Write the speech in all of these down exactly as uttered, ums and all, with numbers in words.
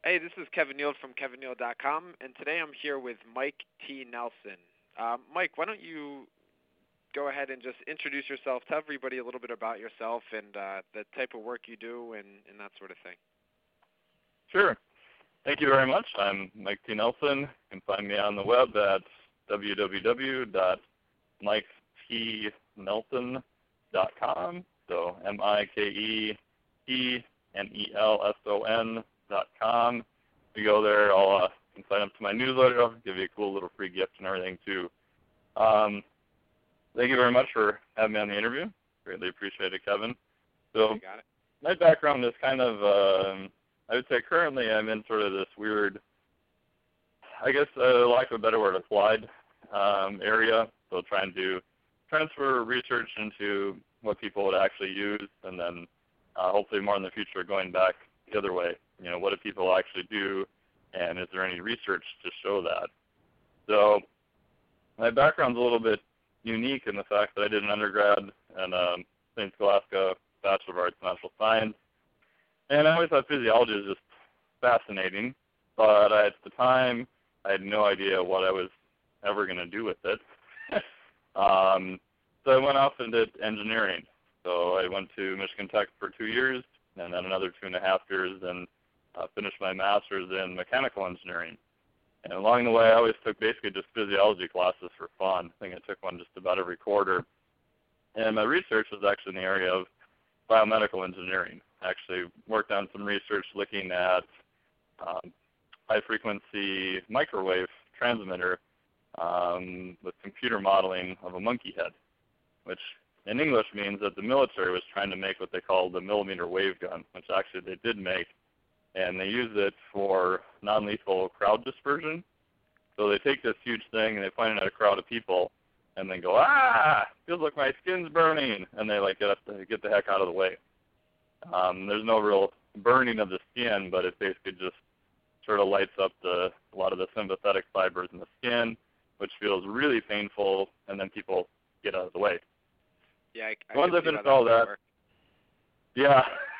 Hey, this is Kevin Neal from kevin neal dot com, and today I'm here with Mike T. Nelson. Um, Mike, why don't you go ahead and just introduce yourself, tell everybody a little bit about yourself and uh, the type of work you do and, and that sort of thing. Sure. Thank you very much. I'm Mike T. Nelson. You can find me on the web at w w w dot mike t nelson dot com. So M I K E T N E L S O N dot com. If you go there, I'll uh, you can sign up to my newsletter. I'll give you a cool little free gift and everything too. Um, thank you very much for having me on the interview. Greatly appreciate it, Kevin. So You got it. my background is kind of, um, I would say currently I'm in sort of this weird, I guess, uh, lack of a better word, applied um, area. So trying to transfer research into what people would actually use, and then uh, hopefully more in the future going back the other way. You know, what do people actually do, and is there any research to show that? So my background's a little bit unique in the fact that I did an undergrad in um, Saint Scholastica Bachelor of Arts in Natural Science, and I always thought physiology was just fascinating, but I, at the time I had no idea what I was ever going to do with it. um, so I went off and did engineering. So I went to Michigan Tech for two years, and then another two and a half years, and uh, finished my master's in mechanical engineering. And along the way, I always took basically just physiology classes for fun. I think I took one just about every quarter. And my research was actually in the area of biomedical engineering. I actually worked on some research looking at um, high-frequency microwave transmitter um, with computer modeling of a monkey head, which in English means that the military was trying to make what they call the millimeter wave gun, which actually they did make, and they use it for non-lethal crowd dispersion. So they take this huge thing and they point it at a crowd of people and then go, ah, feels like my skin's burning, and they like get, up to, get the heck out of the way. Um, there's no real burning of the skin, but it basically just sort of lights up the, a lot of the sympathetic fibers in the skin, which feels really painful, and then people get out of the way. Yeah, I, I Once I can see finished how all that that, would work. yeah,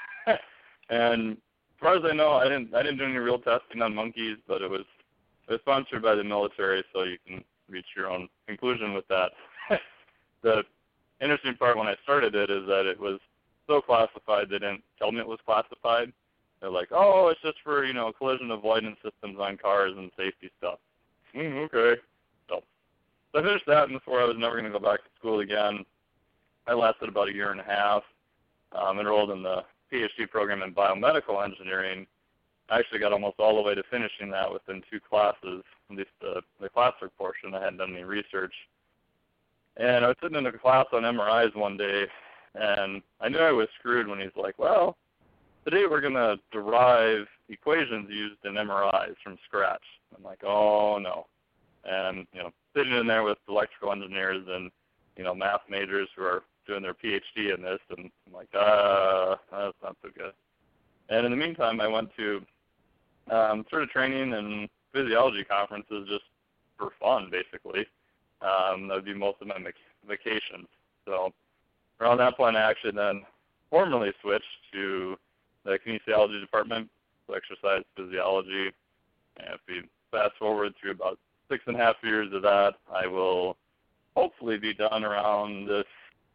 and as far as I know, I didn't I didn't do any real testing on monkeys, but it was it was sponsored by the military, so you can reach your own conclusion with that. The interesting part when I started it is that it was so classified they didn't tell me it was classified. They're like, oh, it's just for, you know, collision avoidance systems on cars and safety stuff. Mm, okay. So, so I finished that, and before I was never going to go back to school again. I lasted about a year and a half, um, enrolled in the PhD program in biomedical engineering. I actually got almost all the way to finishing that within two classes, at least the, the classwork portion. I hadn't done any research. And I was sitting in a class on M R Is one day, and I knew I was screwed when he's like, well, today we're going to derive equations used in M R Is from scratch. I'm like, oh, no. And, you know, sitting in there with electrical engineers and, you know, math majors who are doing their PhD in this, and I'm like, uh, that's not so good. And in the meantime, I went to um, sort of training and physiology conferences just for fun, basically. Um, that would be most of my vacations. So around that point, I actually then formally switched to the kinesiology department, so exercise physiology. And if we fast forward through about six and a half years of that, I will hopefully be done around this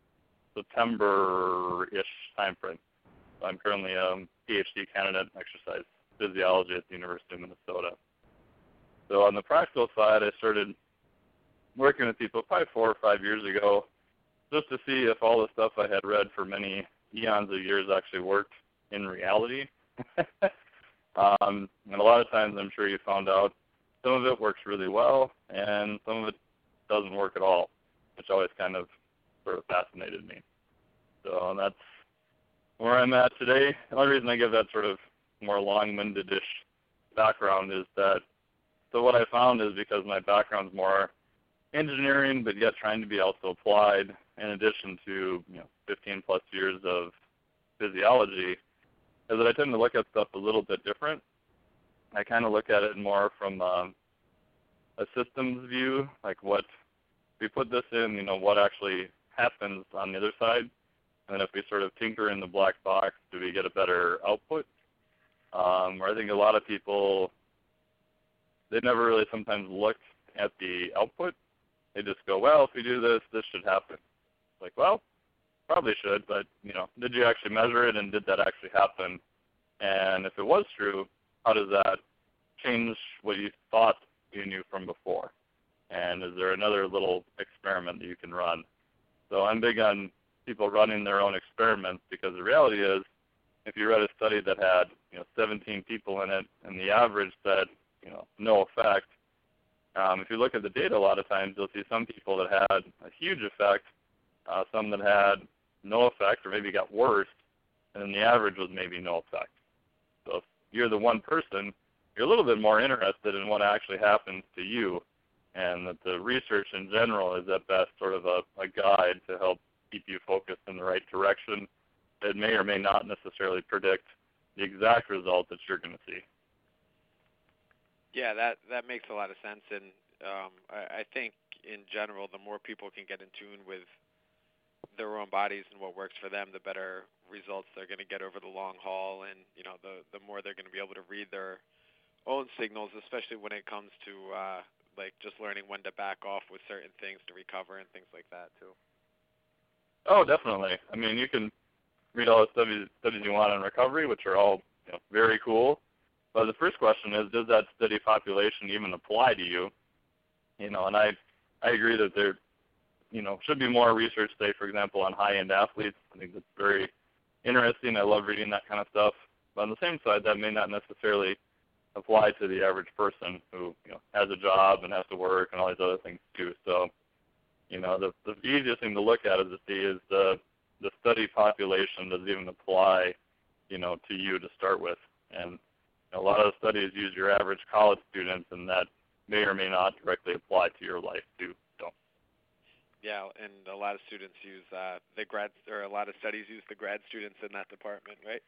September-ish time frame. So I'm currently a PhD candidate in exercise physiology at the University of Minnesota. So on the practical side, I started working with people probably four or five years ago just to see if all the stuff I had read for many eons of years actually worked in reality. um, and a lot of times I'm sure you found out some of it works really well and some of it doesn't work at all, which always kind of sort of fascinated me. So that's where I'm at today. The only reason I give that sort of more long-winded-ish background is that, so what I found is because my background's more engineering, but yet trying to be also applied, in addition to, you know, fifteen plus years of physiology, is that I tend to look at stuff a little bit different. I kind of look at it more from um, a systems view, like what, if we put this in, you know, what actually happens on the other side, and then if we sort of tinker in the black box, do we get a better output? um, where I think a lot of people, they never really sometimes look at the output. They just go, well, if we do this, this should happen. Like, well, probably should, but, you know, did you actually measure it, and did that actually happen? And if it was true, how does that change what you thought you knew from before? And is there another little experiment that you can run? So I'm big on people running their own experiments, because the reality is, if you read a study that had, you know, seventeen people in it, and the average said, you know, no effect, um, if you look at the data, a lot of times you'll see some people that had a huge effect, uh, some that had no effect or maybe got worse, and then the average was maybe no effect. So if you're the one person, you're a little bit more interested in what actually happens to you, and that the research in general is at best sort of a, a guide to help keep you focused in the right direction. It may or may not necessarily predict the exact result that you're going to see. Yeah, that that makes a lot of sense, and um, I, I think in general, the more people can get in tune with their own bodies and what works for them, the better results they're going to get over the long haul, and you know, the the more they're going to be able to read their own signals, especially when it comes to uh, like just learning when to back off with certain things to recover and things like that too. Oh, definitely. I mean, you can read all the studies, studies you want on recovery, which are all, you know, very cool. But the first question is, does that study population even apply to you? You know, and I, I agree that there, you know, should be more research, say, for example, on high-end athletes. I think that's very interesting. I love reading that kind of stuff. But on the same side, that may not necessarily apply to the average person who, you know, has a job and has to work and all these other things too. So, you know, the, the easiest thing to look at is to see is the the study population does even apply, you know, to you to start with. And you know, a lot of the studies use your average college students, and that may or may not directly apply to your life too. So. Yeah, and a lot of students use uh, the grad, or a lot of studies use the grad students in that department, right?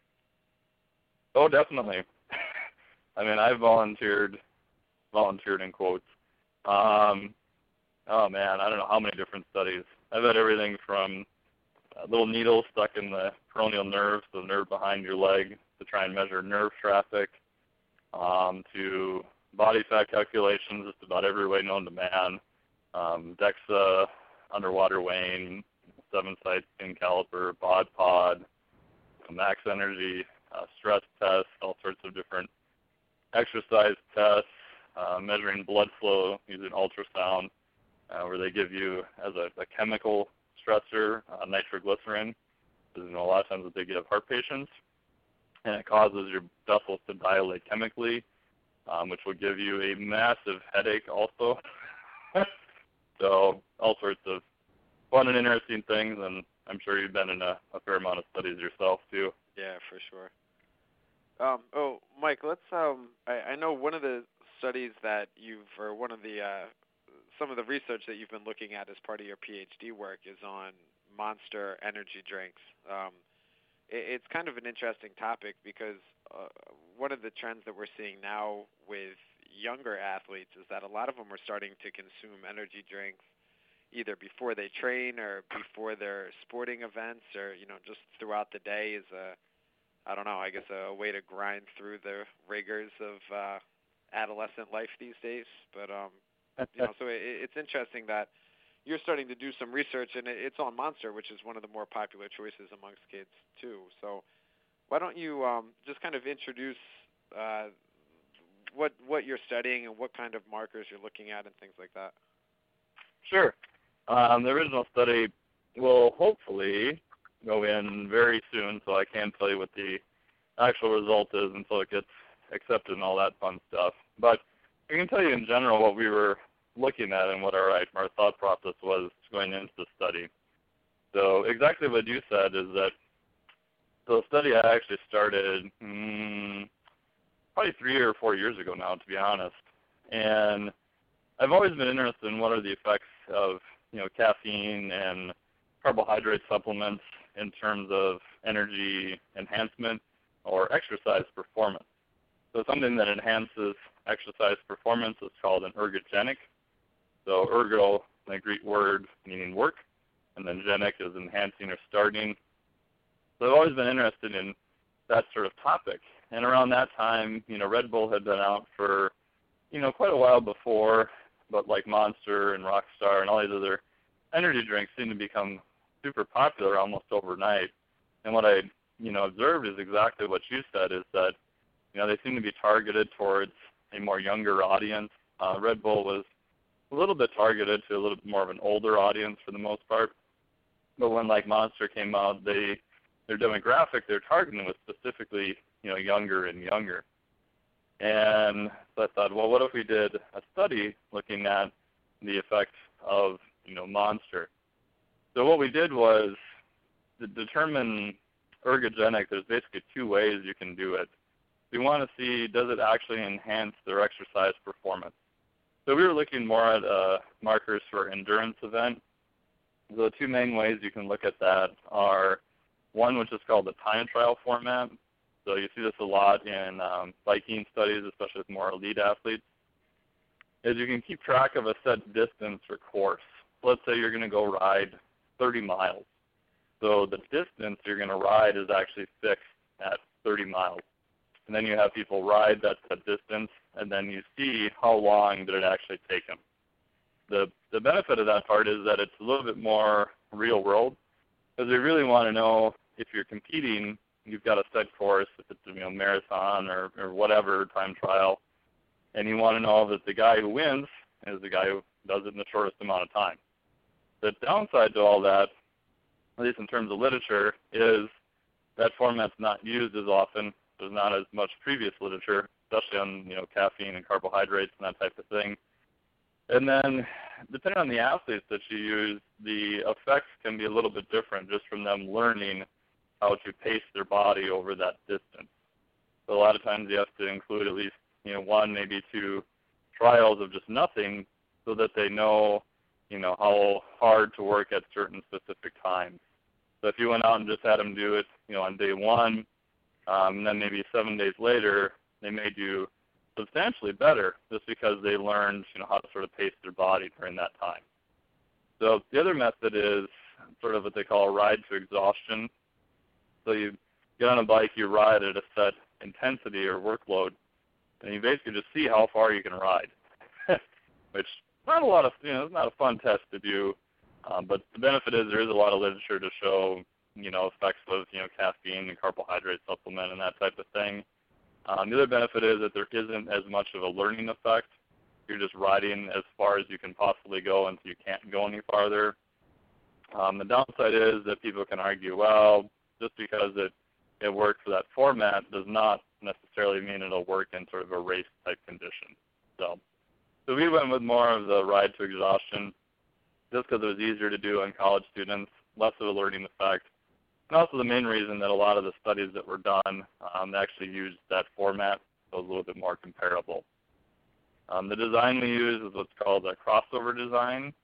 Oh, definitely. I mean, I volunteered, volunteered in quotes. Um, oh man, I don't know how many different studies. I've had everything from a little needle stuck in the peroneal nerve, the nerve behind your leg, to try and measure nerve traffic, um, to body fat calculations, just about every way known to man, um, DEXA, underwater weighing, seven-site skin caliper, bod pod, max energy, uh, stress tests, all sorts of different exercise tests, uh, measuring blood flow using ultrasound, uh, where they give you as a, a chemical stressor, uh, nitroglycerin. This is, you know, a lot of times what they give heart patients, and it causes your vessels to dilate chemically, um, which will give you a massive headache also. So all sorts of fun and interesting things, and I'm sure you've been in a, a fair amount of studies yourself too. Yeah, for sure. Um, oh, Mike, let's. Um, I, I know one of the studies that you've, or one of the, uh, some of the research that you've been looking at as part of your PhD work is on Monster energy drinks. Um, it, it's kind of an interesting topic because uh, one of the trends that we're seeing now with younger athletes is that a lot of them are starting to consume energy drinks either before they train or before their sporting events, or you know, just throughout the day is a, I don't know, I guess a way to grind through the rigors of uh, adolescent life these days. But um, you know, so it, it's interesting that you're starting to do some research, and it's on Monster, which is one of the more popular choices amongst kids too. So why don't you um, just kind of introduce uh, what what you're studying and what kind of markers you're looking at and things like that? Sure. Um, the original study will hopefully go in very soon, so I can't tell you what the actual result is until it gets accepted and all that fun stuff. But I can tell you in general what we were looking at and what our, our thought process was going into the study. So exactly what you said is that the study I actually started hmm, probably three or four years ago now, to be honest. And I've always been interested in what are the effects of, you know, caffeine and carbohydrate supplements in terms of energy enhancement or exercise performance. So something that enhances exercise performance is called an ergogenic. So ergo, the Greek word meaning work, and then genic is enhancing or starting. So I've always been interested in that sort of topic. and around that time, you know, Red Bull had been out for, you know, quite a while before, but like Monster and Rockstar and all these other energy drinks seemed to become super popular almost overnight. And what I, you know, observed is exactly what you said, is that, you know, they seem to be targeted towards a more younger audience. Uh, Red Bull was a little bit targeted to a little bit more of an older audience for the most part. But when like Monster came out, they their demographic they're targeting was specifically, you know, younger and younger. And so I thought, well, what if we did a study looking at the effects of, you know, Monster? So what we did was to determine ergogenic. There's basically two ways you can do it. We want to see, does it actually enhance their exercise performance? So we were looking more at uh, markers for endurance event. The two main ways you can look at that are one, which is called the time trial format. So you see this a lot in um, biking studies, especially with more elite athletes, is you can keep track of a set distance or course. Let's say you're going to go ride thirty miles. So the distance you're going to ride is actually fixed at thirty miles. And then you have people ride that, that distance, and then you see how long did it actually take them. The, the benefit of that part is that it's a little bit more real world, because we really want to know if you're competing, you've got a set course, if it's, you know, marathon or, or whatever time trial, and you want to know that the guy who wins is the guy who does it in the shortest amount of time. The downside to all that, at least in terms of literature, is that format's not used as often. There's not as much previous literature, especially on, you know, caffeine and carbohydrates and that type of thing. And then, depending on the athletes that you use, the effects can be a little bit different just from them learning how to pace their body over that distance. So a lot of times you have to include at least, you know, one, maybe two trials of just nothing so that they know, you know, how hard to work at certain specific times. So if you went out and just had them do it, you know, on day one, um, and then maybe seven days later, they may do substantially better just because they learned, you know, how to sort of pace their body during that time. So the other method is sort of what they call a ride to exhaustion. So you get on a bike, you ride at a set intensity or workload, and you basically just see how far you can ride, which not a lot of, you know, it's not a fun test to do, um, but the benefit is there is a lot of literature to show, you know, effects of, you know, caffeine and carbohydrate supplement and that type of thing. Um, the other benefit is that there isn't as much of a learning effect. You're just riding as far as you can possibly go until you can't go any farther. Um, the downside is that people can argue, well, just because it, it works for that format does not necessarily mean it'll work in sort of a race-type condition. So, so we went with more of the ride to exhaustion just because it was easier to do on college students, less of a learning effect. And also the main reason that a lot of the studies that were done um, actually used that format, so it was a little bit more comparable. Um, the design we use is what's called a crossover design,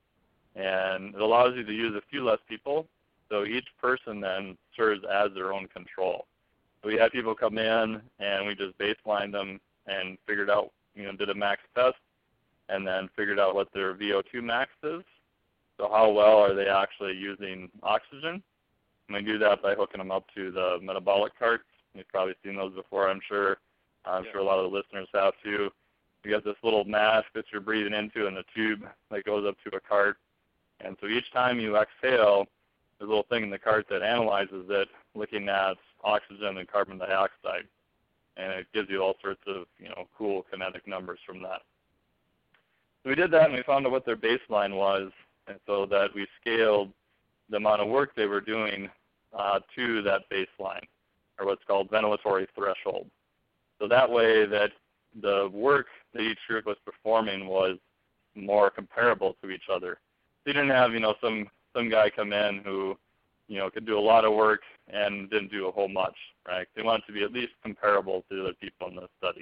and it allows you to use a few less people, so each person then serves as their own control. So we had people come in, and we just baselined them and figured out, you know, did a max test, and then figured out what their V O two max is, so how well are they actually using oxygen. And we do that by hooking them up to the metabolic carts. You've probably seen those before, I'm sure. I'm yeah. sure a lot of the listeners have too. You got this little mask that you're breathing into and a tube that goes up to a cart. And so each time you exhale, there's a little thing in the cart that analyzes it, looking at oxygen and carbon dioxide. And it gives you all sorts of, you know, cool kinetic numbers from that. So we did that, and we found out what their baseline was, and so that we scaled the amount of work they were doing uh, to that baseline, or what's called ventilatory threshold. So that way that the work that each group was performing was more comparable to each other. So you didn't have, you know, some, some guy come in who, you know, could do a lot of work and didn't do a whole much, right? They wanted to be at least comparable to the other people in the study.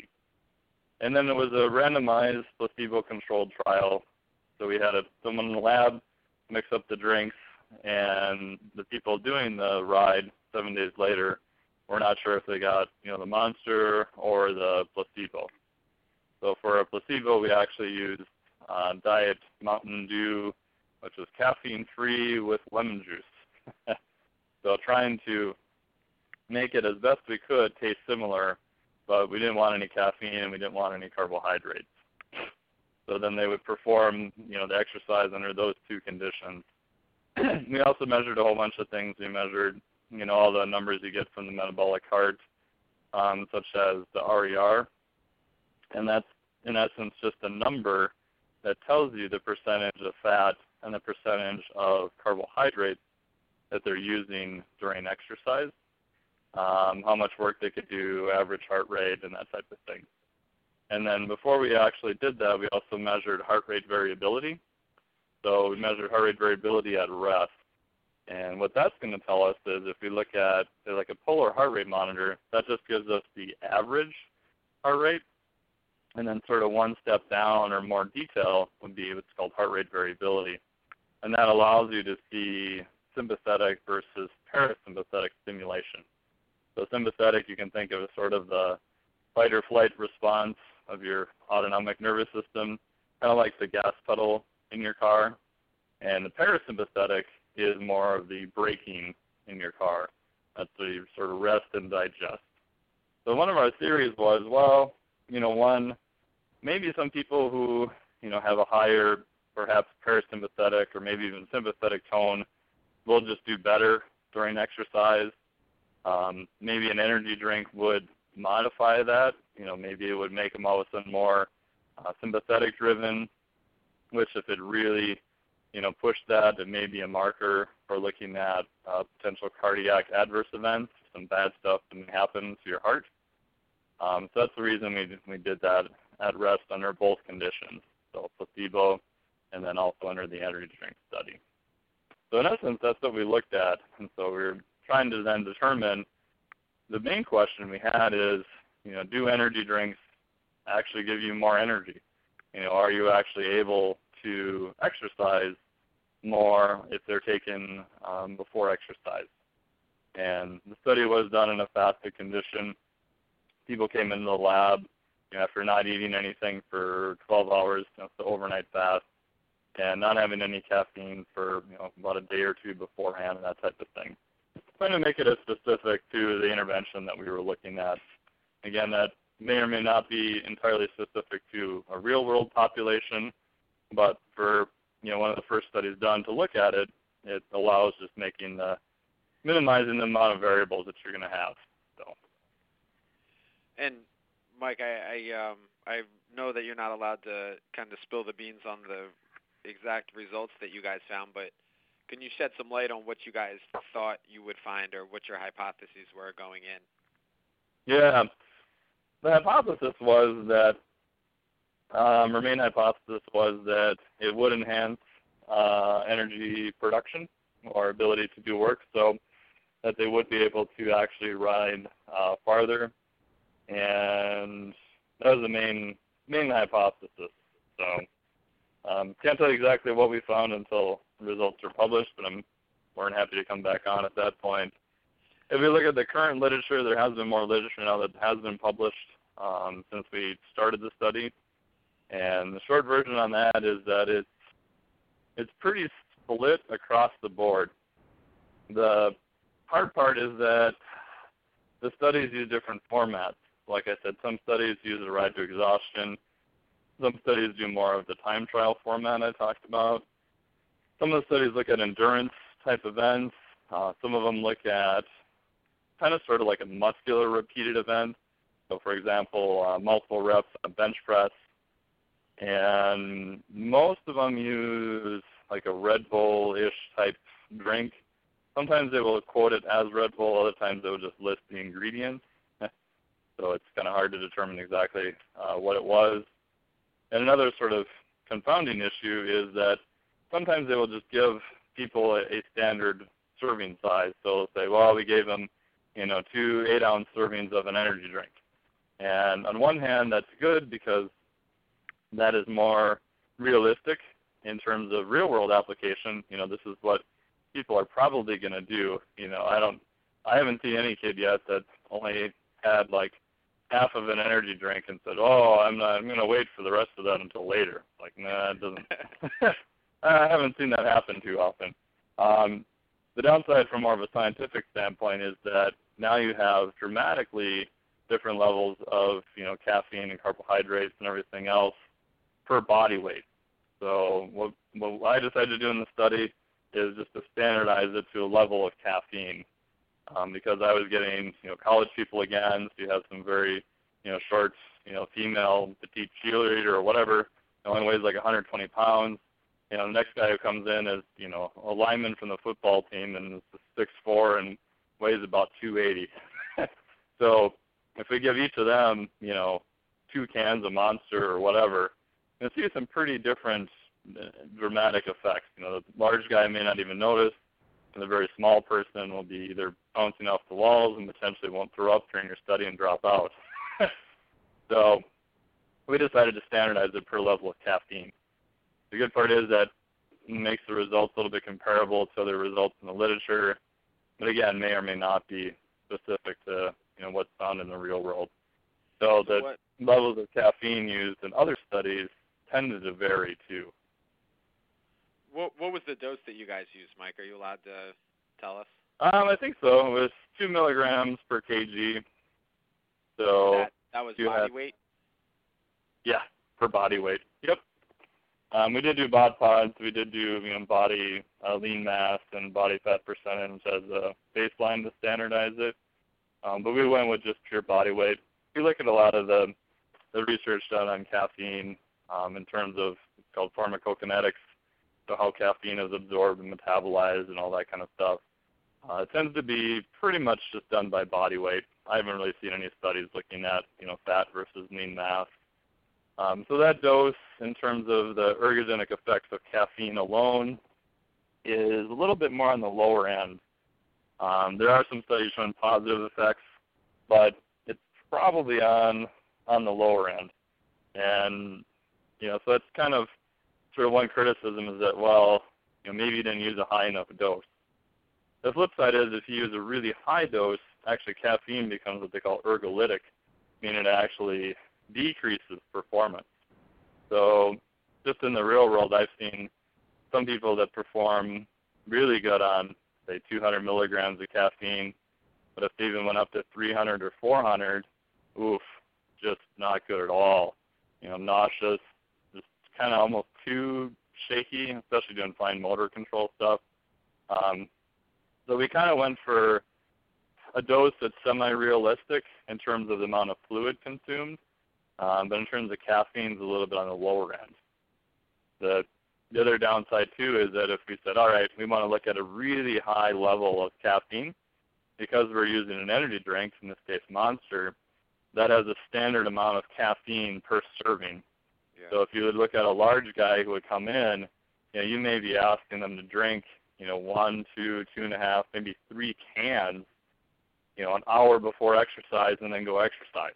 And then there was a randomized placebo-controlled trial. So we had a, someone in the lab mix up the drinks, and the people doing the ride seven days later were not sure if they got, you know, the Monster or the placebo. So for a placebo, we actually used uh, Diet Mountain Dew, which was caffeine-free with lemon juice. So trying to make it as best we could taste similar but we didn't want any caffeine and we didn't want any carbohydrates. So then they would perform, you know, the exercise under those two conditions. We also measured a whole bunch of things. We measured, you know, all the numbers you get from the metabolic cart, um, such as the R E R, and that's in essence just a number that tells you the percentage of fat and the percentage of carbohydrates that they're using during exercise, um, how much work they could do, average heart rate, and that type of thing. And then before we actually did that, we also measured heart rate variability. So we measured heart rate variability at rest. And what that's going to tell us is if we look at say, like a polar heart rate monitor, that just gives us the average heart rate. And then sort of one step down or more detail would be what's called heart rate variability. And that allows you to see sympathetic versus parasympathetic stimulation. So sympathetic you can think of as sort of the fight or flight response of your autonomic nervous system, kind of like the gas pedal in your car. And the parasympathetic is more of the braking in your car. That's the sort of rest and digest. So one of our theories was, well, you know, one, maybe some people who, you know, have a higher perhaps parasympathetic or maybe even sympathetic tone will just do better during exercise. Um, maybe an energy drink would modify that. You know, maybe it would make them all of a sudden more uh, sympathetic driven, which if it really, you know, pushed that, it may be a marker for looking at uh, potential cardiac adverse events, some bad stuff that may happen to your heart. Um, so that's the reason we, we did that at rest under both conditions, so placebo and then also under the energy drink study. So in essence, that's what we looked at. And so we were trying to then determine, the main question we had is, you know, do energy drinks actually give you more energy? You know, are you actually able to exercise more if they're taken um, before exercise? And the study was done in a fasted condition. People came into the lab, you know, after not eating anything for twelve hours, you know, the overnight fast, and not having any caffeine for, you know, about a day or two beforehand and that type of thing. Trying to make it as specific to the intervention that we were looking at. Again, that may or may not be entirely specific to a real-world population, but for, you know, one of the first studies done to look at it, it allows just making the, minimizing the amount of variables that you're going to have. So. And Mike, I I, um, I know that you're not allowed to kind of spill the beans on the exact results that you guys found, but can you shed some light on what you guys thought you would find or what your hypotheses were going in? Yeah. The hypothesis was that, um, our main hypothesis was that it would enhance uh, energy production or ability to do work, so that they would be able to actually ride uh, farther. And that was the main main hypothesis. So um, can't tell you exactly what we found until the results are published, but I'm more than happy to come back on at that point. If we look at the current literature, there has been more literature now that has been published um, since we started the study. And the short version on that is that it's it's pretty split across the board. The hard part is that the studies use different formats. Like I said, some studies use a ride to exhaustion. Some studies do more of the time trial format I talked about. Some of the studies look at endurance type events. Uh, some of them look at kind of sort of like a muscular repeated event. So for example, uh, multiple reps on a bench press. And most of them use like a Red Bull-ish type drink. Sometimes they will quote it as Red Bull. Other times they will just list the ingredients. So it's kind of hard to determine exactly uh, what it was. And another sort of confounding issue is that sometimes they will just give people a, a standard serving size. So they'll say, well, we gave them, you know, two eight-ounce servings of an energy drink. And on one hand, that's good because that is more realistic in terms of real-world application. You know, this is what people are probably going to do. You know, I don't, I haven't seen any kid yet that only had like half of an energy drink and said, oh, I'm not, I'm going to wait for the rest of that until later. Like, nah, it doesn't. I haven't seen that happen too often. Um, the downside from more of a scientific standpoint is that now you have dramatically different levels of, you know, caffeine and carbohydrates and everything else per body weight. So what, what I decided to do in the study is just to standardize it to a level of caffeine, um, because I was getting, you know, college people again. So you have some very, you know, short, you know, female petite cheerleader or whatever, only weighs like one hundred twenty pounds. You know, the next guy who comes in is, you know, a lineman from the football team and is six foot four and weighs about two eighty. So if we give each of them, you know, two cans of Monster or whatever, you'll see some pretty different uh, dramatic effects. You know, the large guy may not even notice, and the very small person will be either bouncing off the walls and potentially won't throw up during your study and drop out. So we decided to standardize it per level of caffeine. The good part is that it makes the results a little bit comparable to other results in the literature, but again, may or may not be specific to, you know, what's found in the real world. So the what, levels of caffeine used in other studies tended to vary too. what what was the dose that you guys used, Mike? Are you allowed to tell us? Um, I think so. It was two milligrams per kg. So that, that was body had, weight? Yeah, per body weight. Yep. Um, we did do bod pods. We did do, you know, body uh, lean mass and body fat percentage as a baseline to standardize it. Um, but we went with just pure body weight. We look at a lot of the the research done on caffeine um, in terms of, it's called pharmacokinetics, so how caffeine is absorbed and metabolized and all that kind of stuff. Uh, it tends to be pretty much just done by body weight. I haven't really seen any studies looking at, you know, fat versus lean mass. Um, so that dose, in terms of the ergogenic effects of caffeine alone, is a little bit more on the lower end. Um, there are some studies showing positive effects, but it's probably on on the lower end. And, you know, so that's kind of sort of one criticism is that, well, you know, maybe you didn't use a high enough dose. The flip side is if you use a really high dose, actually caffeine becomes what they call ergolytic, meaning it actually decreases performance. So just in the real world, I've seen some people that perform really good on, say, two hundred milligrams of caffeine, but if they even went up to three hundred or four hundred, oof, just not good at all. You know, nauseous, just kind of almost too shaky, especially doing fine motor control stuff. Um, so we kind of went for a dose that's semi-realistic in terms of the amount of fluid consumed, um, but in terms of caffeine, it's a little bit on the lower end. The, the other downside, too, is that if we said, all right, we want to look at a really high level of caffeine, because we're using an energy drink, in this case Monster, that has a standard amount of caffeine per serving. Yeah. So if you would look at a large guy who would come in, you know, you may be asking them to drink, you know, one, two, two and a half, maybe three cans, you know, an hour before exercise and then go exercise.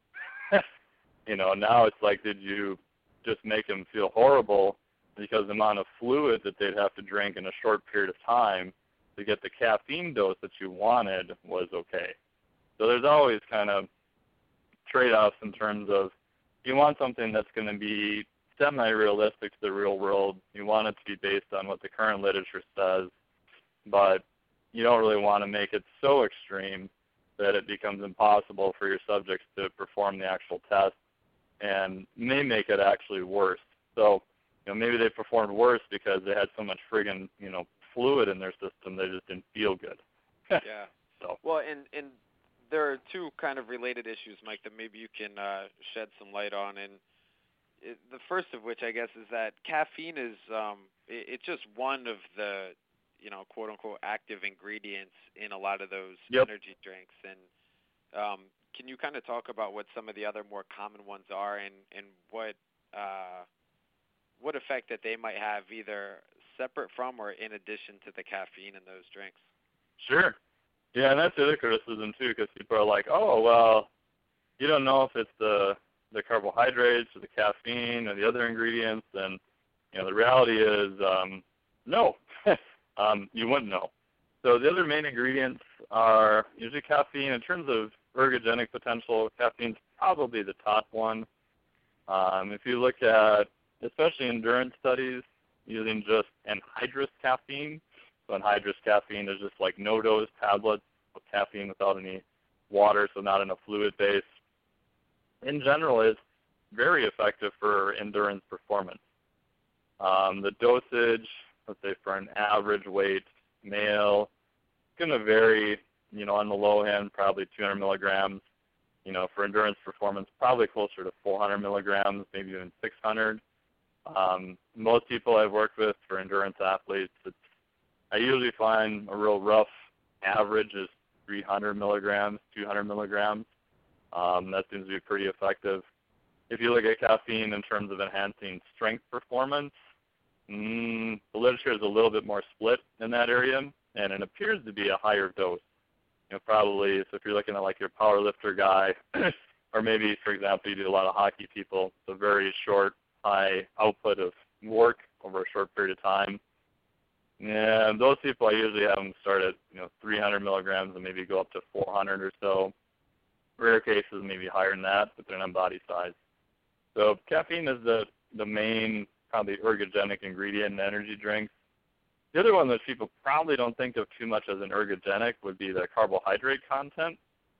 You know, now it's like, did you just make them feel horrible because the amount of fluid that they'd have to drink in a short period of time to get the caffeine dose that you wanted was okay. So there's always kind of trade-offs in terms of you want something that's going to be semi-realistic to the real world. You want it to be based on what the current literature says, but you don't really want to make it so extreme that it becomes impossible for your subjects to perform the actual test and may make it actually worse. So, you know, maybe they performed worse because they had so much friggin', you know, fluid in their system they just didn't feel good. Yeah. So. Well, and, and there are two kind of related issues, Mike, that maybe you can uh, shed some light on. And it, the first of which, I guess, is that caffeine is um, it, it's just one of the, you know, quote unquote active ingredients in a lot of those Yep. energy drinks. And um, can you kind of talk about what some of the other more common ones are and and what uh, what effect that they might have either separate from or in addition to the caffeine in those drinks? Sure. Yeah, and that's the other criticism too, because people are like, oh, well, you don't know if it's the the carbohydrates or the caffeine or the other ingredients, and you know the reality is um, no. Um, you wouldn't know. So the other main ingredients are usually caffeine. In terms of ergogenic potential, caffeine's probably the top one. Um, if you look at, especially endurance studies, using just anhydrous caffeine, so anhydrous caffeine is just like no-dose tablets of caffeine without any water, so not in a fluid base, in general is very effective for endurance performance. Um, the dosage, let's say for an average weight male, it's going to vary, you know, on the low end, probably two hundred milligrams. You know, for endurance performance, probably closer to four hundred milligrams, maybe even six hundred. Um, most people I've worked with for endurance athletes, it's, I usually find a real rough average is three hundred milligrams, two hundred milligrams. Um, that seems to be pretty effective. If you look at caffeine in terms of enhancing strength performance, mm, the literature is a little bit more split in that area, and it appears to be a higher dose. You know, probably, so if you're looking at like your power lifter guy, or maybe, for example, you do a lot of hockey people, it's a very short, high output of work over a short period of time. And those people, I usually have them start at, you know, three hundred milligrams and maybe go up to four hundred or so. Rare cases, maybe higher than that, depending on body size. So caffeine is the, the main, probably ergogenic ingredient in energy drinks. The other one that people probably don't think of too much as an ergogenic would be the carbohydrate content.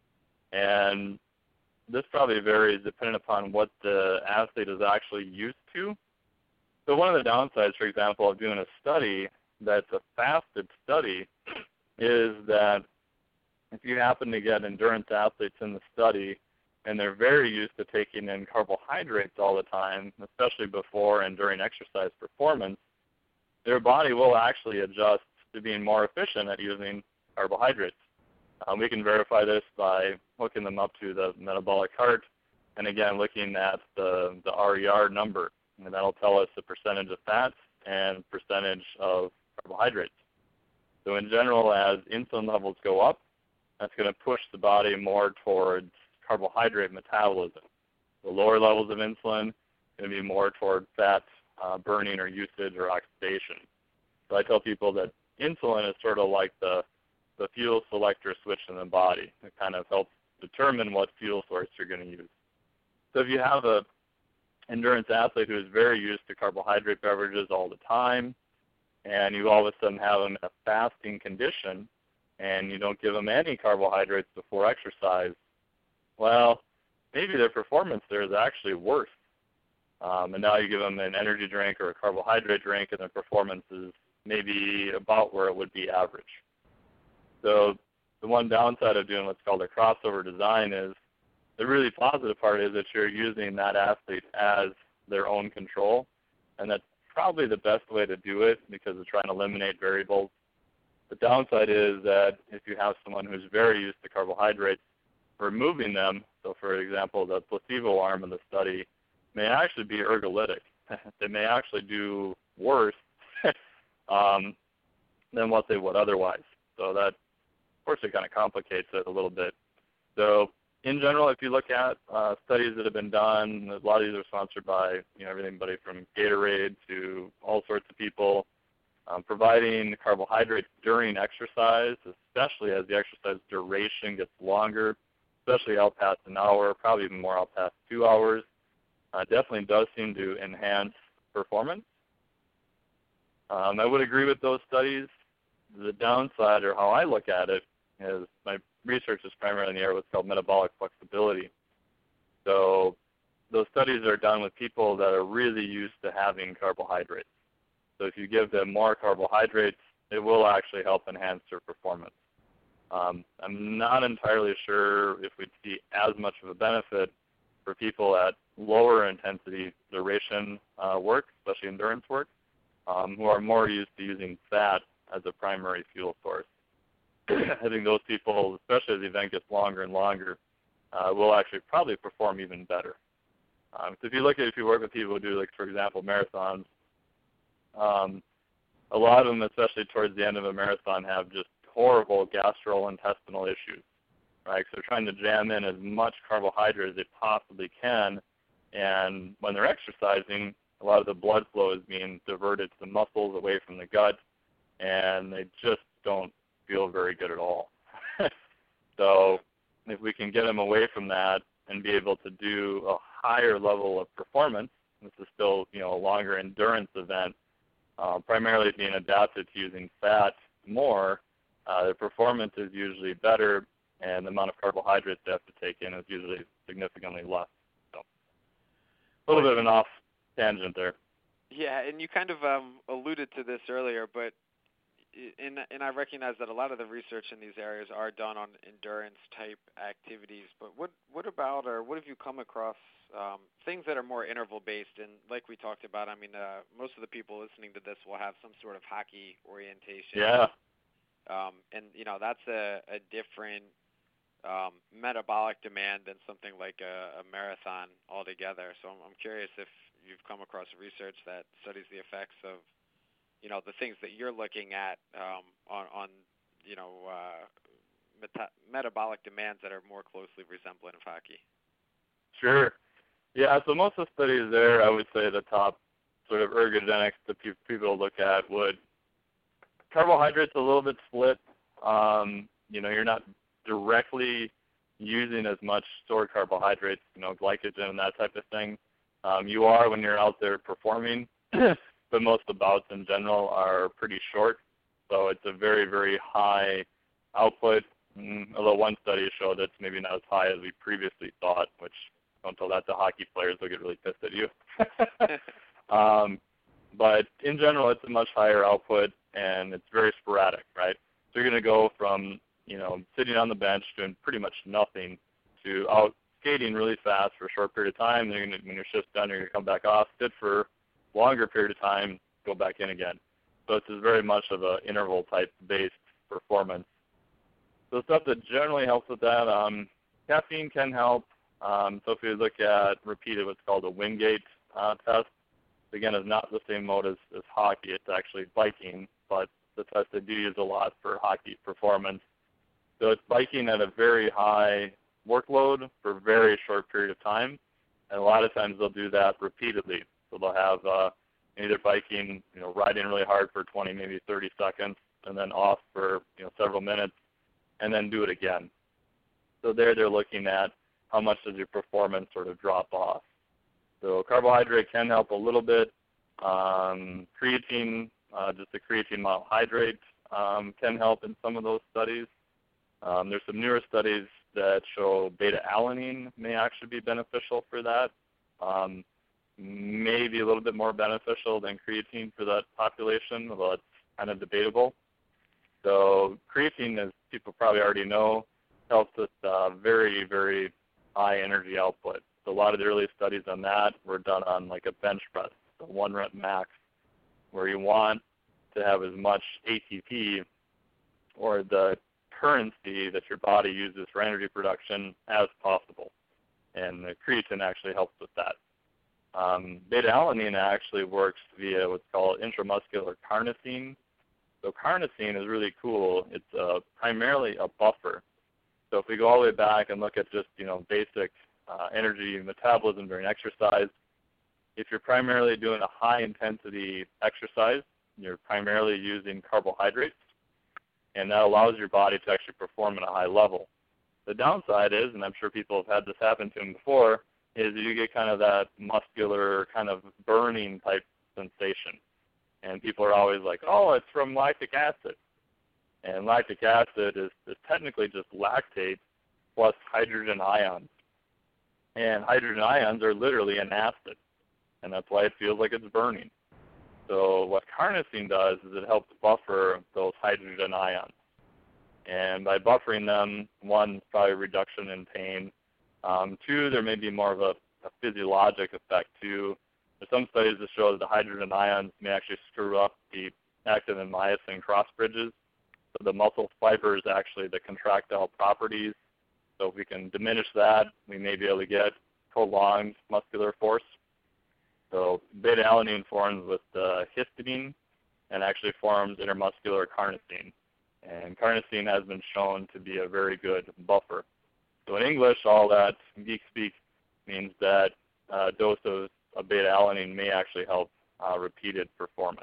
And this probably varies depending upon what the athlete is actually used to. So one of the downsides, for example, of doing a study that's a fasted study is that if you happen to get endurance athletes in the study and they're very used to taking in carbohydrates all the time, especially before and during exercise performance, their body will actually adjust to being more efficient at using carbohydrates. Um, we can verify this by hooking them up to the metabolic cart and, again, looking at the, the R E R number. And that'll tell us the percentage of fats and percentage of carbohydrates. So in general, as insulin levels go up, that's going to push the body more towards carbohydrate metabolism. The lower levels of insulin are going to be more toward fat uh, burning or usage or oxidation. So I tell people that insulin is sort of like the, the fuel selector switch in the body. It kind of helps determine what fuel source you're going to use. So if you have a endurance athlete who is very used to carbohydrate beverages all the time, and you all of a sudden have them in a fasting condition, and you don't give them any carbohydrates before exercise, well, maybe their performance there is actually worse. Um, and now you give them an energy drink or a carbohydrate drink, and their performance is maybe about where it would be average. So the one downside of doing what's called a crossover design is the really positive part is that you're using that athlete as their own control, and that's probably the best way to do it because of trying to eliminate variables. The downside is that if you have someone who's very used to carbohydrates, removing them, so for example, the placebo arm of the study, may actually be ergolytic. They may actually do worse um, than what they would otherwise. So that, of course, it kind of complicates it a little bit. So in general, if you look at uh, studies that have been done, a lot of these are sponsored by, you know, everybody from Gatorade to all sorts of people. Um, providing carbohydrates during exercise, especially as the exercise duration gets longer, especially out past an hour, probably even more out past two hours, uh, definitely does seem to enhance performance. Um, I would agree with those studies. The downside, or how I look at it, is my research is primarily in the area of what's called metabolic flexibility. So those studies are done with people that are really used to having carbohydrates. So if you give them more carbohydrates, it will actually help enhance their performance. Um, I'm not entirely sure if we'd see as much of a benefit for people at lower intensity duration uh, work, especially endurance work, um, who are more used to using fat as a primary fuel source. I think those people, especially as the event gets longer and longer, uh, will actually probably perform even better. Um, so if you look at, if you work with people who do, like, for example, marathons, Um, a lot of them, especially towards the end of a marathon, have just horrible gastrointestinal issues, right? So they're trying to jam in as much carbohydrate as they possibly can, and when they're exercising, a lot of the blood flow is being diverted to the muscles away from the gut, and they just don't feel very good at all. So if we can get them away from that and be able to do a higher level of performance, this is still, you know, a longer endurance event, Uh, primarily being adapted to using fat more, uh, their performance is usually better, and the amount of carbohydrates they have to take in is usually significantly less. So a little bit of an off tangent there. Yeah, and you kind of um, alluded to this earlier, but in, and I recognize that a lot of the research in these areas are done on endurance-type activities, but what what about, or what have you come across, um, things that are more interval-based? And like we talked about, I mean, uh, most of the people listening to this will have some sort of hockey orientation. Yeah. Um, and, you know, that's a, a different um, metabolic demand than something like a, a marathon altogether. So I'm, I'm curious if you've come across research that studies the effects of, you know, the things that you're looking at um, on, on, you know, uh, meta- metabolic demands that are more closely resemblant of hockey. Sure. Yeah, so most of the studies there, I would say the top sort of ergogenics that pe- people look at would, carbohydrates a little bit split. Um, you know, you're not directly using as much stored carbohydrates, you know, glycogen and that type of thing. Um, you are when you're out there performing, but most of the bouts in general are pretty short. So it's a very, very high output, mm, although one study showed it's maybe not as high as we previously thought, which don't tell that to hockey players, they'll get really pissed at you. um, but in general, it's a much higher output, and it's very sporadic, right? So you're going to go from, you know, sitting on the bench doing pretty much nothing to out skating really fast for a short period of time. Then you're gonna, when your shift's done, you're going to come back off, sit for a longer period of time, go back in again. So it's just very much of an interval-type based performance. So stuff that generally helps with that, um, caffeine can help. Um, so if you look at repeated what's called a Wingate uh, test, again, is not the same mode as, as hockey. It's actually biking, but the test they do use a lot for hockey performance. So it's biking at a very high workload for a very short period of time, and a lot of times they'll do that repeatedly. So they'll have uh, either biking, you know, riding really hard for twenty, maybe thirty seconds, and then off for, you know, several minutes, and then do it again. So there they're looking at how much does your performance sort of drop off. So carbohydrate can help a little bit. Um, creatine, uh, just the creatine monohydrate, um, can help in some of those studies. Um, there's some newer studies that show beta-alanine may actually be beneficial for that. Um, maybe a little bit more beneficial than creatine for that population, although it's kind of debatable. So creatine, as people probably already know, helps with uh, very, very high energy output. So a lot of the early studies on that were done on like a bench press, so one rep max, where you want to have as much A T P or the currency that your body uses for energy production as possible. And the creatine actually helps with that. Um, beta-alanine actually works via what's called intramuscular carnosine. So carnosine is really cool. It's uh, primarily a buffer. So if we go all the way back and look at just, you know, basic uh, energy metabolism during exercise, if you're primarily doing a high-intensity exercise, you're primarily using carbohydrates, and that allows your body to actually perform at a high level. The downside is, and I'm sure people have had this happen to them before, is you get kind of that muscular kind of burning type sensation. And people are always like, oh, it's from lactic acid. And lactic acid is, is technically just lactate plus hydrogen ions. And hydrogen ions are literally an acid, and that's why it feels like it's burning. So what carnosine does is it helps buffer those hydrogen ions. And by buffering them, one, probably reduction in pain. Um, two, there may be more of a, a physiologic effect too. There's some studies that show that the hydrogen ions may actually screw up the actin and myosin cross bridges. So the muscle fibers, actually, the contractile properties. So if we can diminish that, we may be able to get prolonged muscular force. So beta-alanine forms with uh, histamine and actually forms intermuscular carnosine. And carnosine has been shown to be a very good buffer. So in English, all that geek speak means that a dose of, of beta-alanine may actually help uh, repeated performance.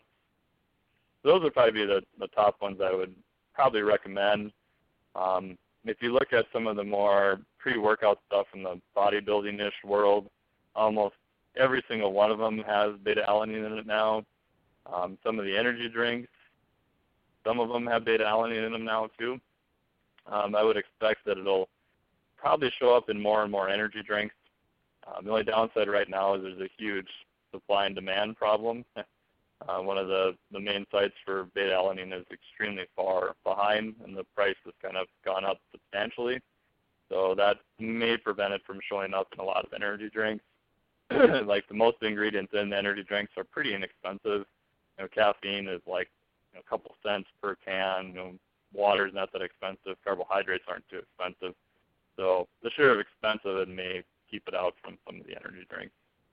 So those would probably be the, the top ones I would probably recommend. Um, if you look at some of the more pre-workout stuff in the bodybuilding-ish world, almost every single one of them has beta-alanine in it now. Um, some of the energy drinks, some of them have beta-alanine in them now too. um, I would expect that it'll probably show up in more and more energy drinks. Um, the only downside right now is there's a huge supply and demand problem. Uh, one of the, the main sites for beta-alanine is extremely far behind, and the price has kind of gone up substantially. So that may prevent it from showing up in a lot of energy drinks. Like the most ingredients in the energy drinks are pretty inexpensive. You know, caffeine is like you know, a couple cents per can. You know, water is not that expensive. Carbohydrates aren't too expensive. So the share of expensive it may keep it out from some of the energy drinks.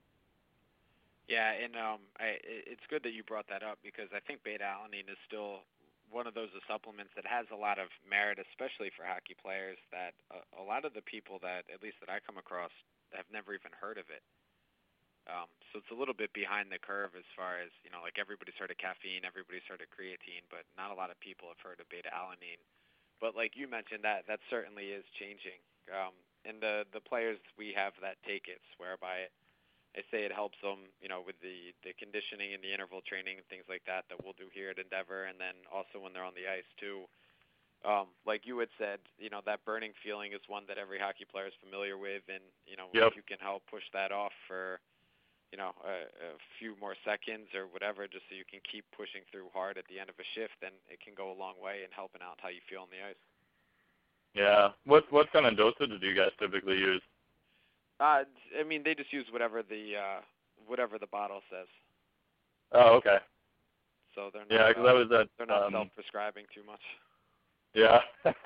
Yeah, and um, I, it's good that you brought that up because I think beta-alanine is still one of those supplements that has a lot of merit, especially for hockey players, that a, a lot of the people that, at least that I come across, have never even heard of it. Um, so it's a little bit behind the curve as far as, you know, like everybody's heard of caffeine, everybody's heard of creatine, but not a lot of people have heard of beta-alanine. But like you mentioned, that that certainly is changing. Um, and the, the players we have that take it swear by it. I say it helps them, you know, with the, the conditioning and the interval training and things like that that we'll do here at Endeavor, and then also when they're on the ice too. Um, like you had said, you know, that burning feeling is one that every hockey player is familiar with, and, you know, Yep. if you can help push that off for, you know, a, a few more seconds or whatever, just so you can keep pushing through hard at the end of a shift, then it can go a long way in helping out how you feel on the ice. Yeah. What what kind of dosage do you guys typically use? Uh, I mean, they just use whatever the uh, whatever the bottle says. Oh, okay. So they're not. Yeah, because uh, I was at. They're not um, self-prescribing too much. Yeah.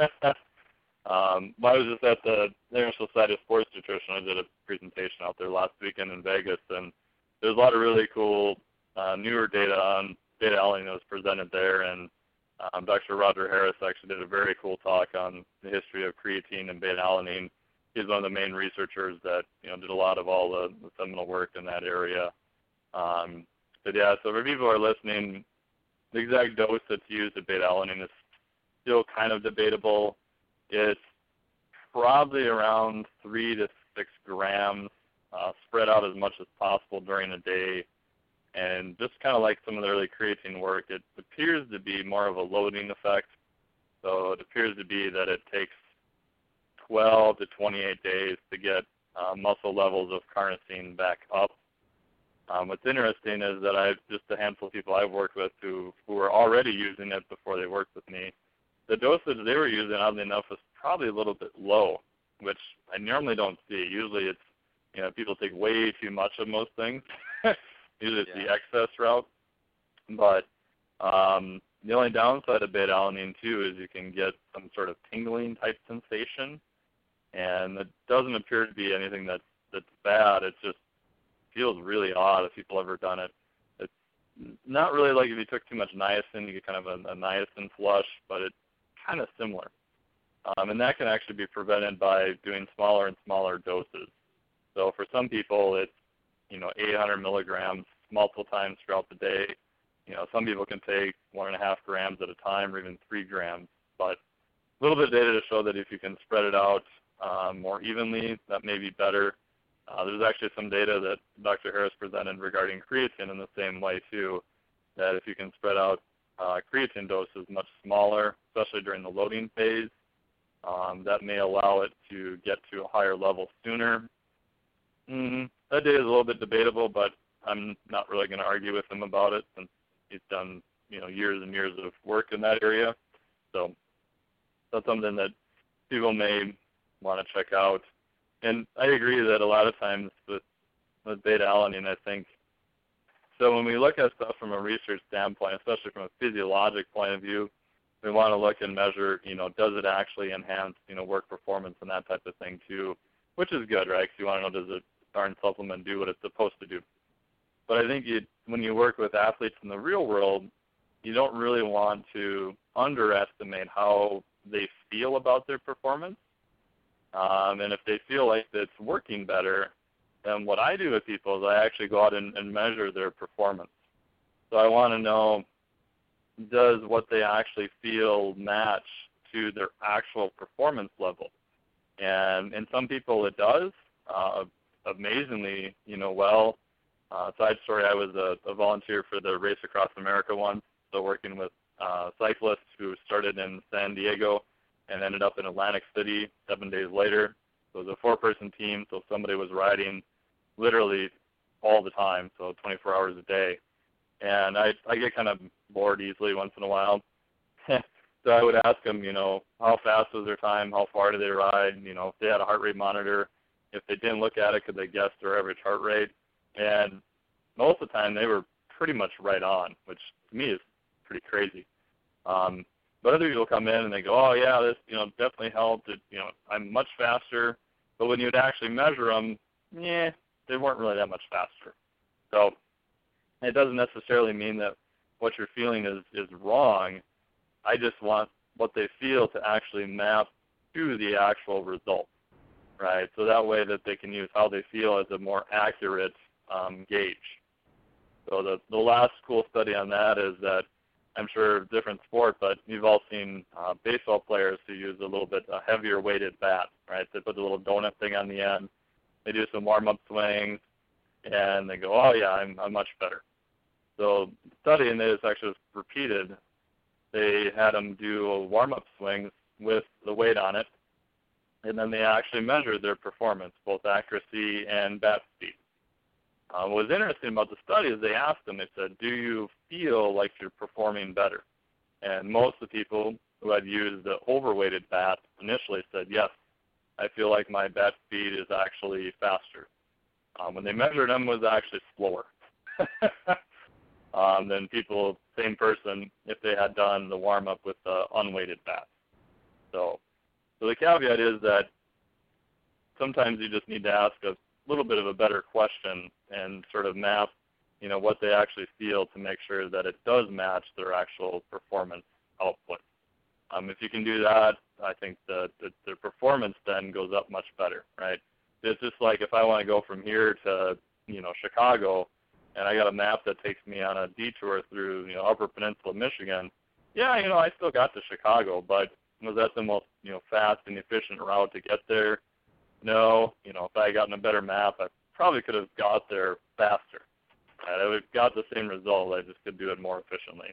um, well, I was just at the International Society of Sports Nutrition. I did a presentation out there last weekend in Vegas, and there's a lot of really cool uh, newer data on beta-alanine that was presented there. And um, Doctor Roger Harris actually did a very cool talk on the history of creatine and beta-alanine. He's one of the main researchers that you know did a lot of all the, the seminal work in that area. Um, but yeah, so for people who are listening, the exact dose that's used at beta-alanine is still kind of debatable. It's probably around three to six grams, uh, spread out as much as possible during the day. And just kind of like some of the early creatine work, it appears to be more of a loading effect. So it appears to be that it takes twelve to twenty-eight days to get uh, muscle levels of carnosine back up. Um, what's interesting is that I've just a handful of people I've worked with who, who were already using it before they worked with me. The dosage they were using, oddly enough, was probably a little bit low, which I normally don't see. Usually it's, you know, people take way too much of most things. Usually it's Yeah. the excess route. But um, the only downside of beta-alanine, too, is you can get some sort of tingling type sensation. And it doesn't appear to be anything that's, that's bad. It just feels really odd if people have ever done it. It's not really like if you took too much niacin, you get kind of a, a niacin flush, but it's kind of similar. Um, and that can actually be prevented by doing smaller and smaller doses. So for some people, it's, you know, eight hundred milligrams multiple times throughout the day. You know, some people can take one and a half grams at a time or even three grams. But a little bit of data to show that if you can spread it out um, more evenly, that may be better. Uh, there's actually some data that Doctor Harris presented regarding creatine in the same way, too, that if you can spread out uh, creatine doses much smaller, especially during the loading phase, um, that may allow it to get to a higher level sooner. Mm-hmm. That data is a little bit debatable, but I'm not really going to argue with him about it since he's done, you know, years and years of work in that area. So that's something that people may want to check out. And I agree that a lot of times with, with beta-alanine, I think, so when we look at stuff from a research standpoint, especially from a physiologic point of view, we want to look and measure, you know, does it actually enhance, you know, work performance and that type of thing too, which is good, right? Because you want to know, does the darn supplement do what it's supposed to do? But I think you, when you work with athletes in the real world, you don't really want to underestimate how they feel about their performance. Um, and if they feel like it's working better, then what I do with people is I actually go out and, and measure their performance. So I want to know, does what they actually feel match to their actual performance level? And in some people it does, uh, amazingly, you know, well. Uh, side story, I was a, a volunteer for the Race Across America once, so working with uh, cyclists who started in San Diego and ended up in Atlantic City seven days later. So it was a four-person team, so somebody was riding literally all the time, so twenty-four hours a day. And I I get kind of bored easily once in a while. So I would ask them, you know, how fast was their time, how far did they ride, you know, if they had a heart rate monitor. If they didn't look at it, could they guess their average heart rate? And most of the time they were pretty much right on, which to me is pretty crazy. Um, but other people come in and they go, oh yeah, this, you know, definitely helped. It, you know, I'm much faster. But when you'd actually measure them, yeah, they weren't really that much faster. So it doesn't necessarily mean that what you're feeling is, is wrong. I just want what they feel to actually map to the actual result, right? So that way that they can use how they feel as a more accurate um, gauge. So the, the last cool study on that is that, I'm sure different sport, but you've all seen uh, baseball players who use a little bit a heavier weighted bat, right? They put the little donut thing on the end. They do some warm-up swings, and they go, oh, yeah, I'm, I'm much better. So the study, and this actually was repeated, they had them do warm-up swings with the weight on it, and then they actually measured their performance, both accuracy and bat speed. Uh, what was interesting about the study is they asked them, they said, do you feel like you're performing better? And most of the people who had used the overweighted bat initially said, yes, I feel like my bat speed is actually faster. Um, when they measured them, it was actually slower um, than people, same person, if they had done the warm-up with the unweighted bat. So, so the caveat is that sometimes you just need to ask a little bit of a better question and sort of map, you know, what they actually feel to make sure that it does match their actual performance output. Um, if you can do that, I think the, the, the performance then goes up much better, right? It's just like if I want to go from here to, you know, Chicago, and I got a map that takes me on a detour through, you know, Upper Peninsula, Michigan, yeah, you know, I still got to Chicago, but was that the most, you know, fast and efficient route to get there? No, you know, if I had gotten a better map, I probably could have got there faster. Right? I would have got the same result. I just could do it more efficiently.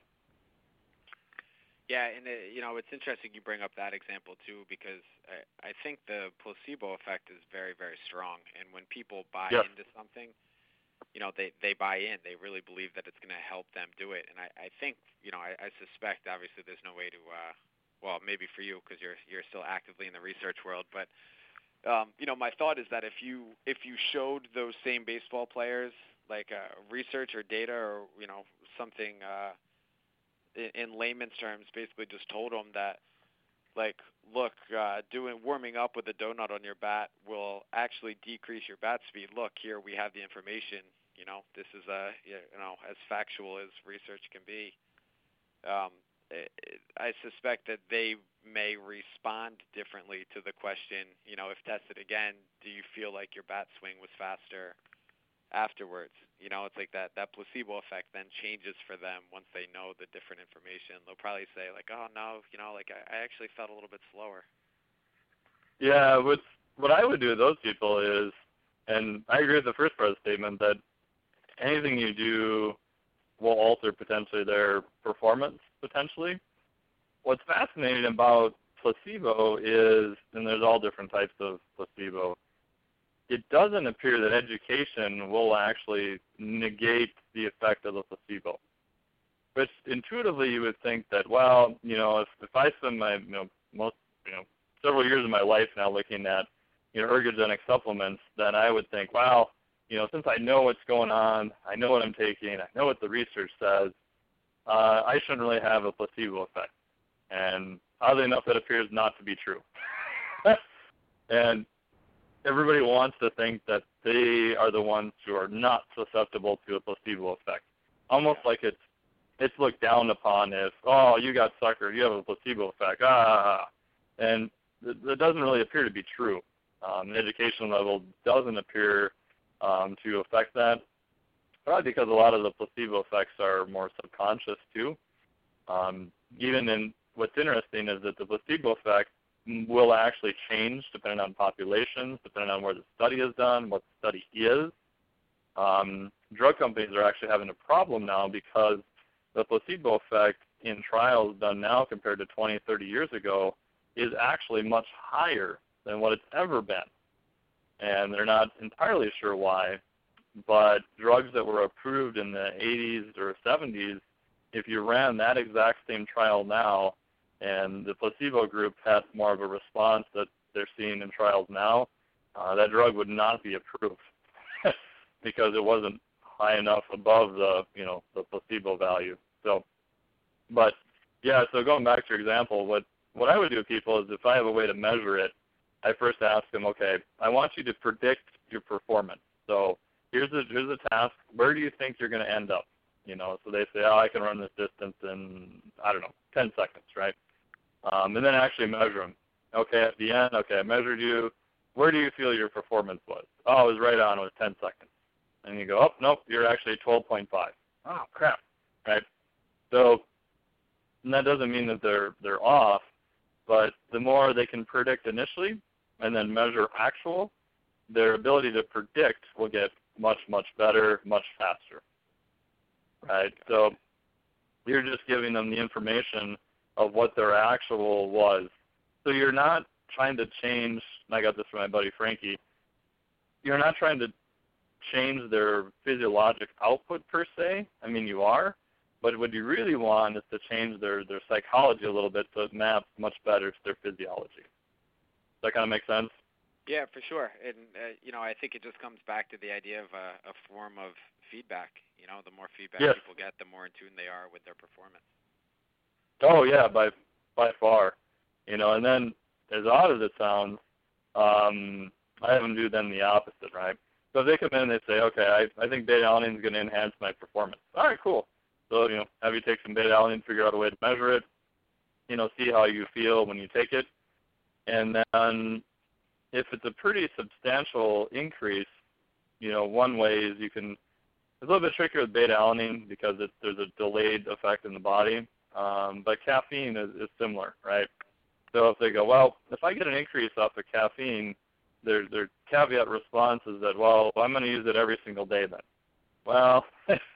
Yeah, and it, you know, it's interesting you bring up that example too, because I, I think the placebo effect is very, very strong. And when people buy yes. into something, you know, they, they buy in. They really believe that it's going to help them do it. And I, I think, you know, I, I suspect obviously there's no way to, uh, well, maybe for you because you're you're still actively in the research world, but Um, you know, my thought is that if you if you showed those same baseball players like uh, research or data or you know something uh, in, in layman's terms, basically just told them that, like, look, uh, doing warming up with a donut on your bat will actually decrease your bat speed. Look, here we have the information. You know, this is a you know as factual as research can be. Um, I suspect that they may respond differently to the question, you know, if tested again, do you feel like your bat swing was faster afterwards? You know, it's like that, that placebo effect then changes for them once they know the different information. They'll probably say like, oh, no, you know, like I, I actually felt a little bit slower. Yeah, what, what I would do with those people is, and I agree with the first part of the statement, that anything you do will alter potentially their performance, potentially. What's fascinating about placebo is, and there's all different types of placebo, it doesn't appear that education will actually negate the effect of the placebo. Which intuitively you would think that, well, you know, if, if I spend my, you know, most, you know, several years of my life now looking at, you know, ergogenic supplements, then I would think, wow, you know, since I know what's going on, I know what I'm taking, I know what the research says, uh, I shouldn't really have a placebo effect. And oddly enough, that appears not to be true. And everybody wants to think that they are the ones who are not susceptible to a placebo effect. Almost like it's it's looked down upon if, oh, you got suckered, you have a placebo effect, ah. And that doesn't really appear to be true. Um, the education level doesn't appear um, to affect that, probably because a lot of the placebo effects are more subconscious too. Um, even in what's interesting is that the placebo effect will actually change depending on populations, depending on where the study is done, what the study is. Um, drug companies are actually having a problem now because the placebo effect in trials done now compared to twenty, thirty years ago is actually much higher than what it's ever been. And they're not entirely sure why, but drugs that were approved in the eighties or seventies, if you ran that exact same trial now and the placebo group had more of a response that they're seeing in trials now, uh, that drug would not be approved because it wasn't high enough above the, you know, the placebo value. So, but yeah, so going back to your example, what, what I would do with people is if I have a way to measure it, I first ask them, okay, I want you to predict your performance. So here's a, here's a task. Where do you think you're going to end up? You know, so they say, oh, I can run this distance in, I don't know, ten seconds, right? Um, and then actually measure them. Okay, at the end, okay, I measured you. Where do you feel your performance was? Oh, it was right on. It was ten seconds. And you go, oh, nope, you're actually twelve point five. Oh, crap, right? So and that doesn't mean that they're they're off, but the more they can predict initially and then measure actual, their ability to predict will get much, much better, much faster, right? So you're just giving them the information of what their actual was. So you're not trying to change, and I got this from my buddy Frankie, you're not trying to change their physiologic output per se. I mean, you are, but what you really want is to change their, their psychology a little bit so it maps much better to their physiology. Does that kind of make sense? Yeah, for sure. And, uh, you know, I think it just comes back to the idea of a, a form of feedback. You know, the more feedback yes. people get, the more in tune they are with their performance. Oh, yeah, by by far. You know, and then as odd as it sounds, um, I have them do then the opposite, right? So if they come in and they say, okay, I, I think beta-alanine is going to enhance my performance. All right, cool. So, you know, have you take some beta-alanine, figure out a way to measure it, you know, see how you feel when you take it. And then if it's a pretty substantial increase, you know, one way is you can, it's a little bit trickier with beta-alanine because it, there's a delayed effect in the body. Um, but caffeine is, is similar, right? So if they go, well, if I get an increase off of caffeine, their their caveat response is that, well, I'm going to use it every single day then. Well,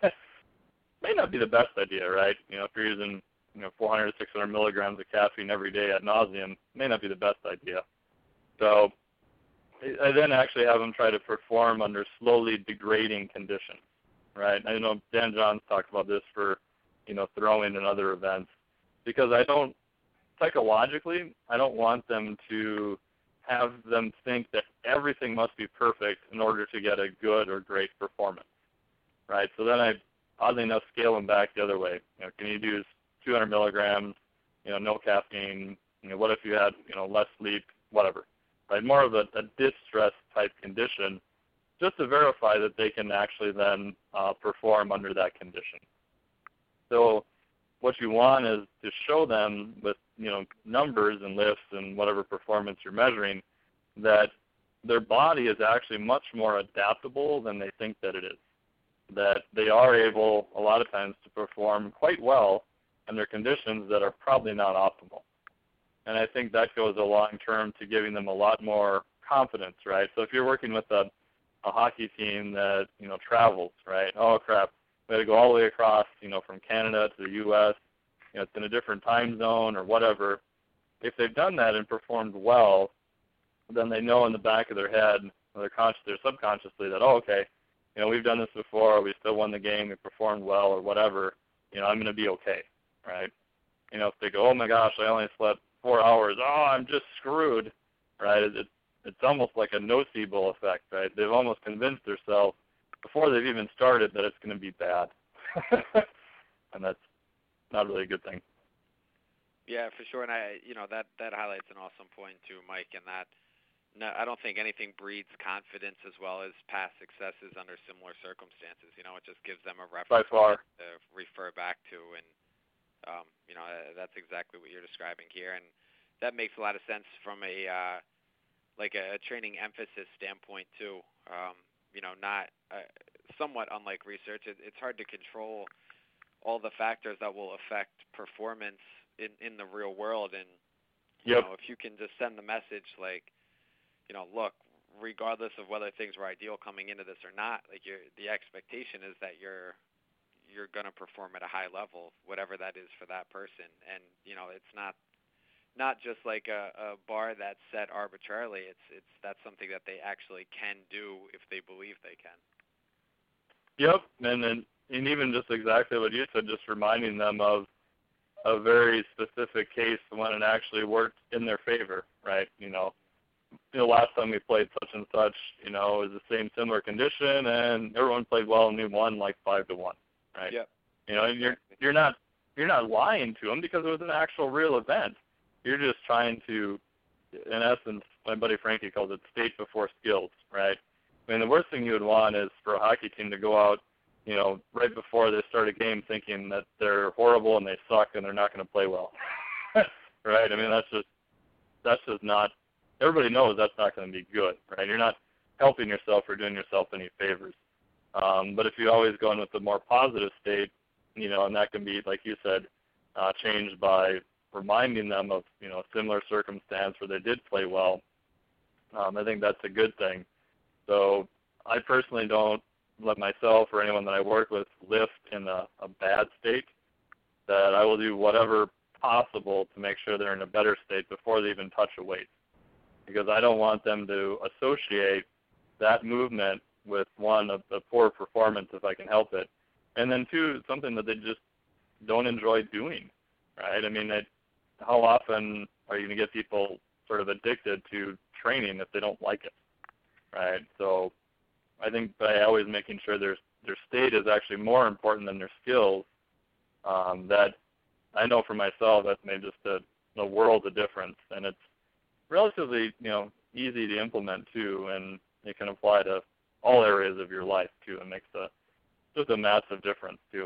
may not be the best idea, right? You know, if you're using, you know, four hundred, six hundred milligrams of caffeine every day ad nauseum, may not be the best idea. So I then actually have them try to perform under slowly degrading conditions, right? I know Dan Johns talked about this for, you know, throwing and other events, because I don't, psychologically, I don't want them to have them think that everything must be perfect in order to get a good or great performance, right? So then I, oddly enough, scale them back the other way. You know, can you do two hundred milligrams, you know, no caffeine? You know, what if you had, you know, less sleep, whatever, right? More of a, a distress type condition, just to verify that they can actually then uh, perform under that condition. So what you want is to show them with, you know, numbers and lifts and whatever performance you're measuring, that their body is actually much more adaptable than they think that it is. That they are able, a lot of times, to perform quite well under conditions that are probably not optimal. And I think that goes a long term to giving them a lot more confidence, right? So if you're working with a, a hockey team that, you know, travels, right? Oh, crap. We had to go all the way across, you know, from Canada to the U S You know, it's in a different time zone or whatever. If they've done that and performed well, then they know in the back of their head, or their conscious, their subconsciously, that, oh, okay, you know, we've done this before. We still won the game. We performed well, or whatever. You know, I'm going to be okay, right? You know, if they go, oh my gosh, I only slept four hours. Oh, I'm just screwed, right? It, it, it's almost like a nocebo effect, right? They've almost convinced themselves before they've even started that it's going to be bad. And that's not really a good thing. Yeah, for sure. And I, you know, that, that highlights an awesome point too, Mike, and that no, I don't think anything breeds confidence as well as past successes under similar circumstances. You know, it just gives them a reference By far. to refer back to, and um, you know, that's exactly what you're describing here, and that makes a lot of sense from a uh, like a training emphasis standpoint too. Um, you know, not uh, somewhat unlike research, it, it's hard to control all the factors that will affect performance in, in the real world. And, you yep. know, if you can just send the message like, you know, look, regardless of whether things were ideal coming into this or not, like you're, the expectation is that you're you're going to perform at a high level, whatever that is for that person. And, you know, it's not not just like a, a bar that's set arbitrarily. It's it's that's something that they actually can do if they believe they can. Yep, and and, and even just exactly what you said, just reminding them of a very specific case when it actually worked in their favor, right? You know, the last time we played such and such, you know, it was the same similar condition, and everyone played well, and we won like five to one, right? Yep. You know, and you're you're not you're not lying to them because it was an actual real event. You're just trying to, in essence, my buddy Frankie calls it state before skills, right? I mean, the worst thing you would want is for a hockey team to go out, you know, right before they start a game thinking that they're horrible and they suck and they're not going to play well, right? I mean, that's just that's just not. Everybody knows that's not going to be good, right? You're not helping yourself or doing yourself any favors. Um, but if you always go in with a more positive state, you know, and that can be, like you said, uh, changed by reminding them of, you know, a similar circumstance where they did play well, um, I think that's a good thing. So I personally don't let myself or anyone that I work with lift in a, a bad state, that I will do whatever possible to make sure they're in a better state before they even touch a weight. Because I don't want them to associate that movement with, one, a, a poor performance if I can help it, and then two, something that they just don't enjoy doing, right? I mean, it, how often are you going to get people sort of addicted to training if they don't like it, right? So I think by always making sure their their state is actually more important than their skills, um, that I know for myself that's made just a, a world of difference, and it's relatively, you know, easy to implement too, and it can apply to all areas of your life too. It makes a just a massive difference too.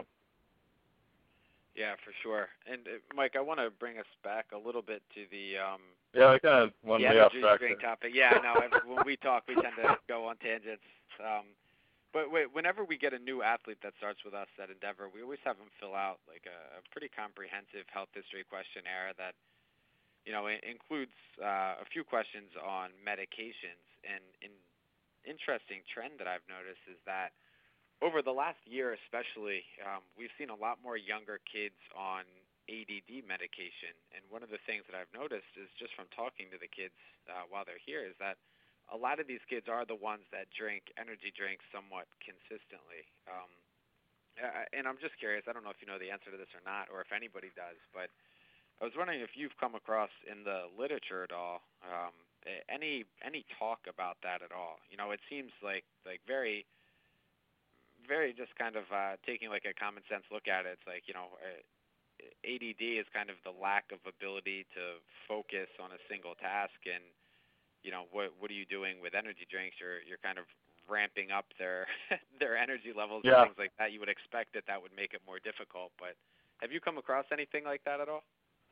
Yeah, for sure. And uh, Mike, I want to bring us back a little bit to the um, yeah, I kind of went the way off energy track drink there. topic. Yeah, no, when we talk, we tend to go on tangents. Um, but wait, whenever we get a new athlete that starts with us at Endeavor, we always have them fill out like a, a pretty comprehensive health history questionnaire that, you know, it includes uh, a few questions on medications. And an interesting trend that I've noticed is that over the last year especially, um, we've seen a lot more younger kids on A D D medication. And one of the things that I've noticed is just from talking to the kids uh, while they're here is that a lot of these kids are the ones that drink energy drinks somewhat consistently. Um, uh, and I'm just curious, I don't know if you know the answer to this or not, or if anybody does, but I was wondering if you've come across in the literature at all um, any any talk about that at all. You know, it seems like like very very just kind of uh, taking like a common sense look at it. It's like, you know, uh, A D D is kind of the lack of ability to focus on a single task, and you know, what what are you doing with energy drinks? You're you're kind of ramping up their their energy levels Yeah. and things like that. You would expect that that would make it more difficult, but have you come across anything like that at all?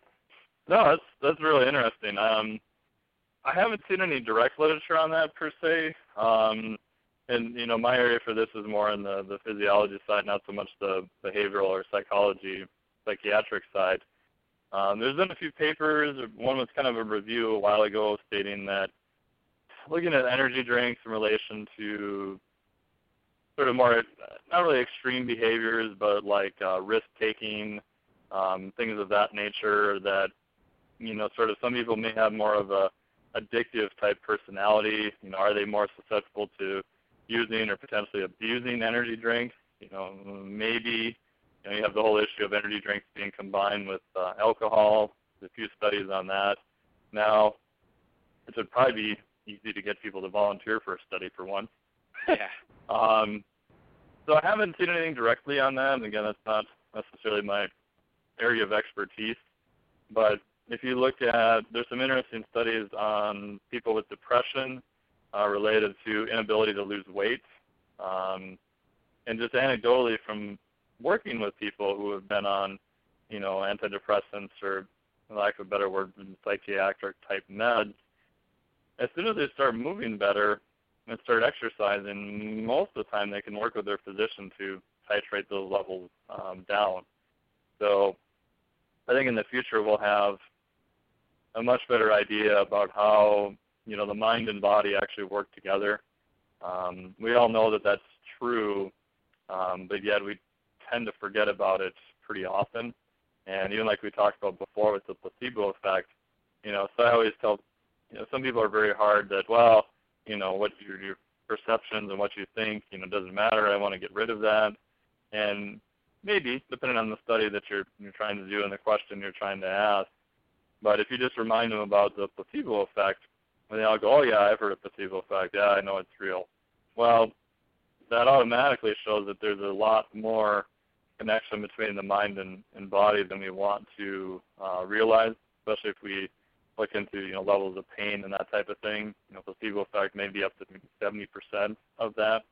No, that's that's really interesting. Um, I haven't seen any direct literature on that per se. Um, and you know, my area for this is more on the, the physiology side, not so much the behavioral or psychology, psychiatric side. Um, there's been a few papers. One was kind of a review a while ago stating that looking at energy drinks in relation to sort of more, not really extreme behaviors, but like uh, risk-taking, um, things of that nature that, you know, sort of some people may have more of a addictive type personality. You know, are they more susceptible to using or potentially abusing energy drinks? You know, maybe, you know, you have the whole issue of energy drinks being combined with uh, alcohol. There's a few studies on that. Now, it would probably be easy to get people to volunteer for a study for once. Yeah. um, so I haven't seen anything directly on that. And again, that's not necessarily my area of expertise. But if you look at, there's some interesting studies on people with depression uh, related to inability to lose weight. Um, and just anecdotally from working with people who have been on, you know, antidepressants or, for lack of a better word, psychiatric type meds, as soon as they start moving better and start exercising, most of the time they can work with their physician to titrate those levels um, down. So I think in the future we'll have a much better idea about how, you know, the mind and body actually work together. Um, we all know that that's true, um, but yet we tend to forget about it pretty often. And even like we talked about before with the placebo effect, You know, so I always tell, you know, some people are very hard that, well, you know, what your, your perceptions and what you think, you know, doesn't matter. I want to get rid of that. And maybe, depending on the study that you're you're trying to do and the question you're trying to ask. But if you just remind them about the placebo effect, and they all go, oh, yeah, I've heard of placebo effect. Yeah, I know it's real. Well, that automatically shows that there's a lot more connection between the mind and, and body than we want to uh, realize, especially if we look into, you know, levels of pain and that type of thing. You know, placebo effect may be up to seventy percent of that.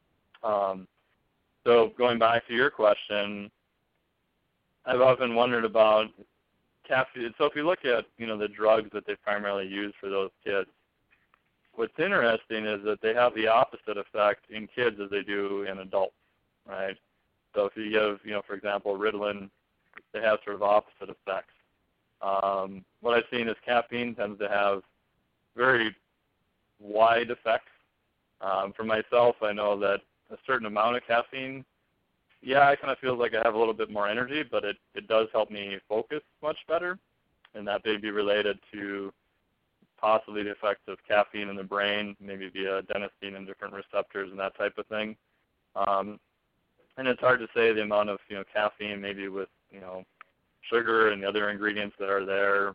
Um, so going back to your question, I've often wondered about caffeine. So if you look at, you know, the drugs that they primarily use for those kids, what's interesting is that they have the opposite effect in kids as they do in adults, right? So if you give, you know, for example, Ritalin, they have sort of opposite effects. Um, what I've seen is caffeine tends to have very wide effects. Um, for myself, I know that a certain amount of caffeine, yeah, it kind of feels like I have a little bit more energy, but it, it does help me focus much better, and that may be related to possibly the effects of caffeine in the brain, maybe via adenosine and different receptors and that type of thing. Um, and it's hard to say the amount of, you know, caffeine maybe with, you know, sugar and the other ingredients that are there.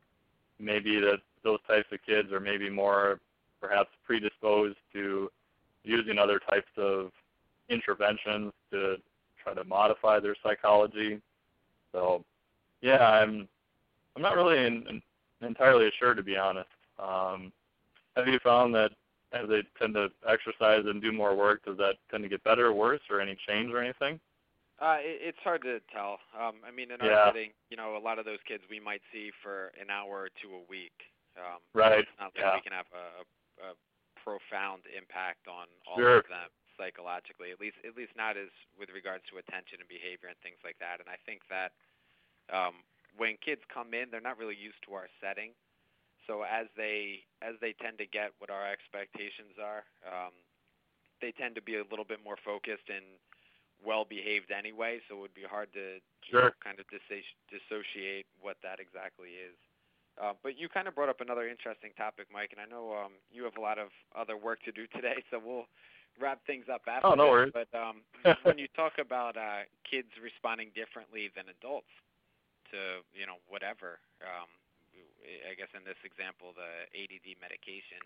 Maybe that those types of kids are maybe more perhaps predisposed to using other types of interventions to try to modify their psychology. So, yeah, I'm I'm not really in, in, entirely sure, to be honest. Um, have you found that as they tend to exercise and do more work, does that tend to get better or worse, or any change or anything? Uh, it, it's hard to tell. Um, I mean, in our yeah. setting, you know, a lot of those kids we might see for an hour or two a week. Um, right. It's not like yeah. we can have a, a profound impact on all sure. of them psychologically. At least, at least not as with regards to attention and behavior and things like that. And I think that um, when kids come in, they're not really used to our setting. So as they as they tend to get what our expectations are, um, they tend to be a little bit more focused and well-behaved anyway, so it would be hard to sure. you know, kind of dis- dissociate what that exactly is. Uh, but you kind of brought up another interesting topic, Mike, and I know um, you have a lot of other work to do today, so we'll wrap things up after oh, no this. worries. But um, when you talk about uh, kids responding differently than adults to, you know, whatever, um, I guess in this example, the A D D medication,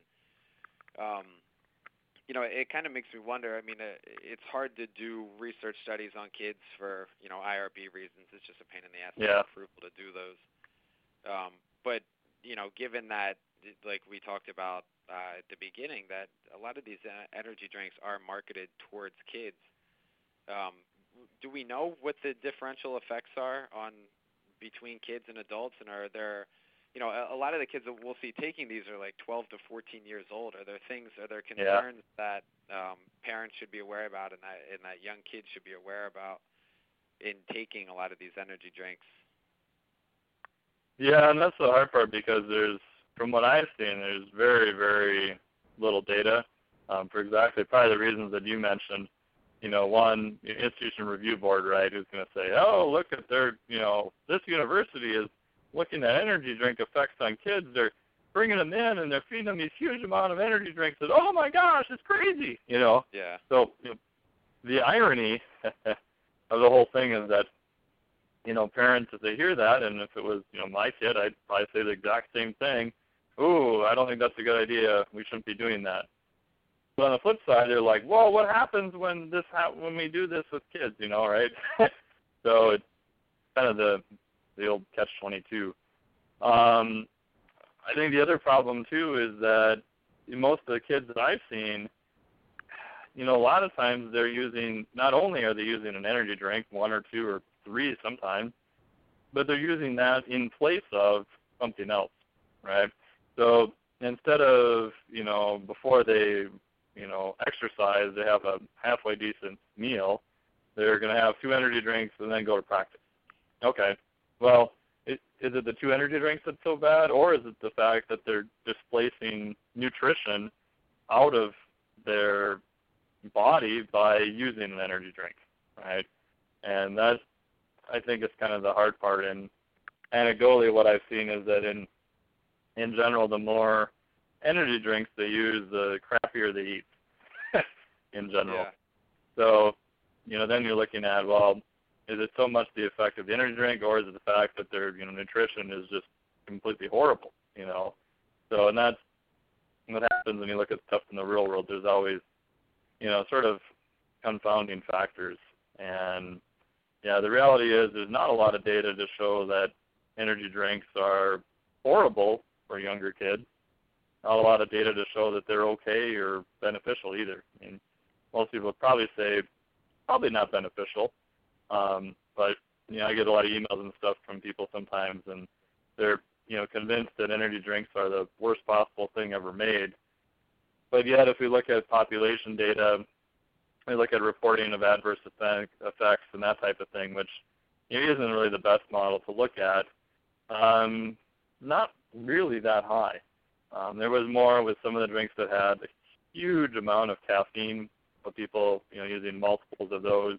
um, you know, it kind of makes me wonder. I mean, uh, it's hard to do research studies on kids for, you know, I R B reasons. It's just a pain in the ass yeah. for people to do those. Um, but, you know, given that, like we talked about uh, at the beginning, that a lot of these uh, energy drinks are marketed towards kids, um, do we know what the differential effects are on between kids and adults? And are there, you know, a, a lot of the kids that we'll see taking these are like twelve to fourteen years old. Are there things, are there concerns yeah. that um, parents should be aware about and that, and that young kids should be aware about in taking a lot of these energy drinks? Yeah, and that's the hard part because there's, from what I've seen, there's very, very little data um, for exactly probably the reasons that you mentioned. You know, one, institution review board, right, who's going to say, oh, look at their, you know, this university is looking at energy drink effects on kids. They're bringing them in and they're feeding them these huge amount of energy drinks. And, oh, my gosh, it's crazy, you know. Yeah. So you know, the irony of the whole thing is that, you know, parents, if they hear that, and if it was, you know, my kid, I'd probably say the exact same thing. Ooh, I don't think that's a good idea. We shouldn't be doing that. But on the flip side, they're like, well, what happens when this ha- when we do this with kids, you know, right? So it's kind of the the old catch twenty-two. Um, I think the other problem, too, is that most of the kids that I've seen, you know, a lot of times they're using, not only are they using an energy drink, one or two or three sometimes, but they're using that in place of something else, right? So instead of, you know, before they, you know, exercise, they have a halfway decent meal, they're going to have two energy drinks and then go to practice. Okay, well, it, is it the two energy drinks that's so bad, or is it the fact that they're displacing nutrition out of their body by using an energy drink, right? And that, I think, is kind of the hard part. And anecdotally, what I've seen is that in in general, the more energy drinks they use, the crappier they eat in general. Yeah. So, you know, then you're looking at, well, is it so much the effect of the energy drink, or is it the fact that their, you know, nutrition is just completely horrible, you know? So, and that's what happens when you look at stuff in the real world. There's always, you know, sort of confounding factors. And, yeah, the reality is there's not a lot of data to show that energy drinks are horrible for younger kids. Not a lot of data to show that they're okay or beneficial either. I mean, most people would probably say probably not beneficial. Um, but, you know, I get a lot of emails and stuff from people sometimes, and they're, you know, convinced that energy drinks are the worst possible thing ever made. But yet, if we look at population data, we look at reporting of adverse effect, effects and that type of thing, which, you know, isn't really the best model to look at, um, not really that high. Um, there was more with some of the drinks that had a huge amount of caffeine, but people, you know, using multiples of those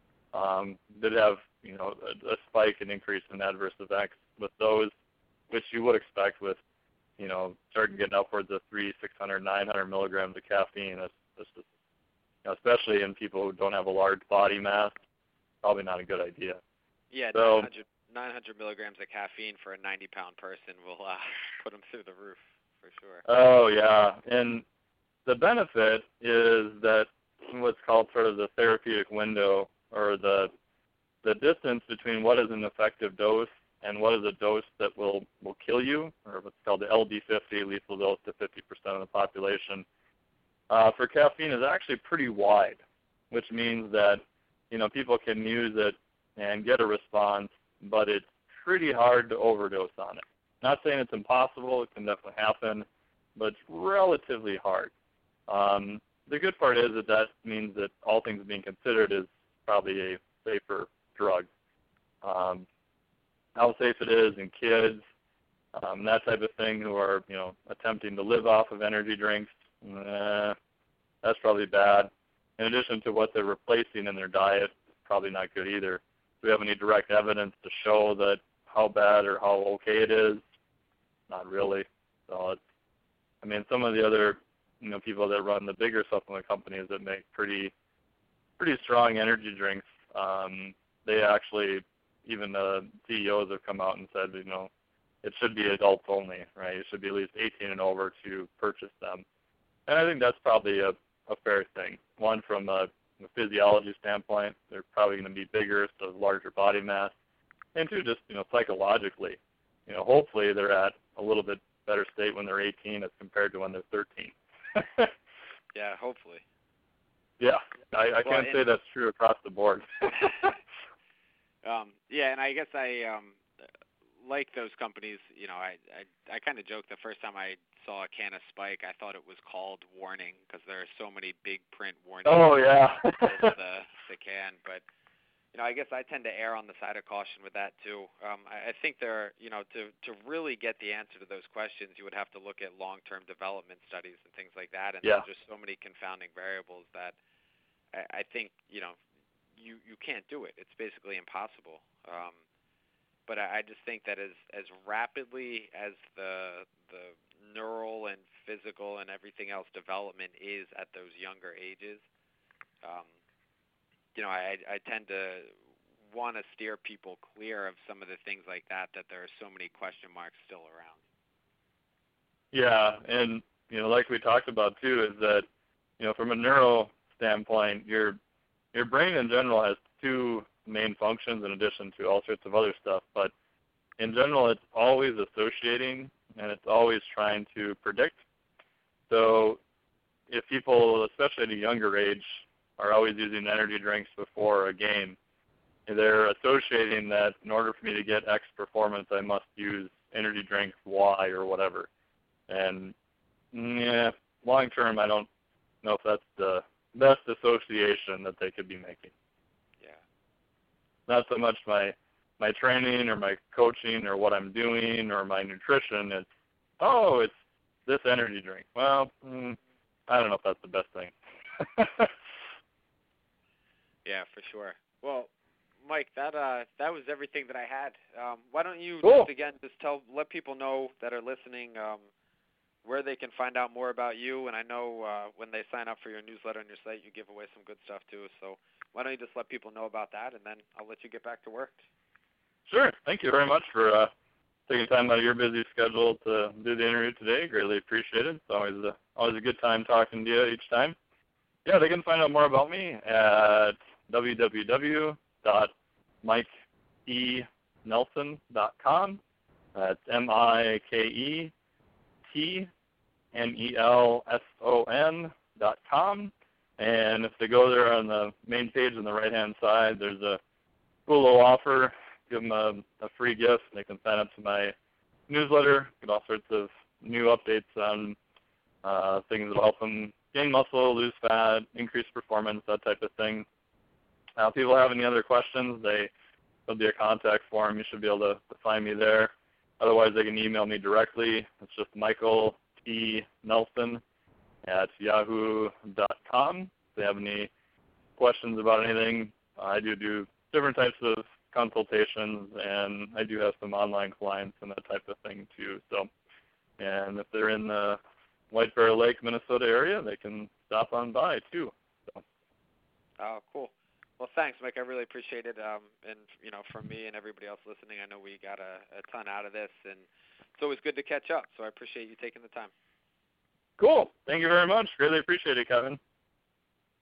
um, did have, you know, a, a spike and increase in adverse effects with those, which you would expect with, you know, starting getting upwards of three, six hundred, nine hundred milligrams of caffeine. That's, that's just, you know, especially in people who don't have a large body mass, probably not a good idea. Yeah, so, nine hundred, nine hundred milligrams of caffeine for a ninety-pound person will uh, put them through the roof. For sure. Oh, yeah. And the benefit is that what's called sort of the therapeutic window, or the the distance between what is an effective dose and what is a dose that will, will kill you, or what's called the L D fifty, lethal dose to fifty percent of the population, uh, for caffeine is actually pretty wide, which means that, you know, people can use it and get a response, but it's pretty hard to overdose on it. Not saying it's impossible, it can definitely happen, but it's relatively hard. Um, the good part is that that means that all things being considered is probably a safer drug. Um, how safe it is in kids, um, that type of thing, who are, you know, attempting to live off of energy drinks, eh, that's probably bad. In addition to what they're replacing in their diet, probably not good either. Do we have any direct evidence to show that how bad or how okay it is? Not really. So it's, I mean, some of the other, you know, people that run the bigger supplement companies that make pretty, pretty strong energy drinks, um, they actually, even the C E Os have come out and said, you know, it should be adults only, right? It should be at least eighteen and over to purchase them. And I think that's probably a, a fair thing. One, from a, a physiology standpoint, they're probably going to be bigger, so larger body mass. And two, just, you know, psychologically, you know, hopefully they're at a little bit better state when they're eighteen as compared to when they're thirteen. Yeah, hopefully. Yeah, I, I well, can't say that's true across the board. um, yeah, and I guess I um, like those companies. You know, I I, I kind of joked the first time I saw a can of Spike, I thought it was called Warning because there are so many big print warnings. Oh yeah. in the the can, but. You know, I guess I tend to err on the side of caution with that too. Um, I, I think there, are, you know, to to really get the answer to those questions, you would have to look at long-term development studies and things like that. And yeah. there's just so many confounding variables that I, I think, you know, you you can't do it. It's basically impossible. Um, but I, I just think that as as rapidly as the the neural and physical and everything else development is at those younger ages. Um, You know, I, I tend to want to steer people clear of some of the things like that, that there are so many question marks still around. Yeah, and, you know, like we talked about, too, is that, you know, from a neuro standpoint, your your brain in general has two main functions in addition to all sorts of other stuff. But in general, it's always associating, and it's always trying to predict. So if people, especially at a younger age, are always using energy drinks before a game, they're associating that in order for me to get X performance, I must use energy drink Y or whatever. And yeah, long term, I don't know if that's the best association that they could be making. Yeah. Not so much my my training or my coaching or what I'm doing or my nutrition. It's, oh, it's this energy drink. Well, mm, I don't know if that's the best thing. Yeah, for sure. Well, Mike, that uh, that was everything that I had. Um, why don't you Cool. just again just tell let people know that are listening um, where they can find out more about you. And I know uh, when they sign up for your newsletter on your site, you give away some good stuff too. So why don't you just let people know about that, and then I'll let you get back to work. Sure. Thank you very much for uh, taking time out of your busy schedule to do the interview today. Greatly appreciated. It's always a, always a good time talking to you each time. Yeah, they can find out more about me at w w w dot mike e nelson dot com. That's M I K E T N E L S O N dot com. And if they go there on the main page on the right-hand side, there's a cool little offer. Give them a, a free gift. They can sign up to my newsletter, get all sorts of new updates on uh, things that will help them gain muscle, lose fat, increase performance, that type of thing. Now, if people have any other questions, they, there'll be a contact form. You should be able to, to find me there. Otherwise, they can email me directly. It's just Michael T. Nelson at yahoo dot com. If they have any questions about anything, I do do different types of consultations, and I do have some online clients and that type of thing too. So, and if they're in the White Bear Lake, Minnesota area, they can stop on by too. So. Oh, cool. Well, thanks, Mike. I really appreciate it. Um, and, you know, from me and everybody else listening, I know we got a, a ton out of this, and it's always good to catch up. So I appreciate you taking the time. Cool. Thank you very much. Really appreciate it, Kevin.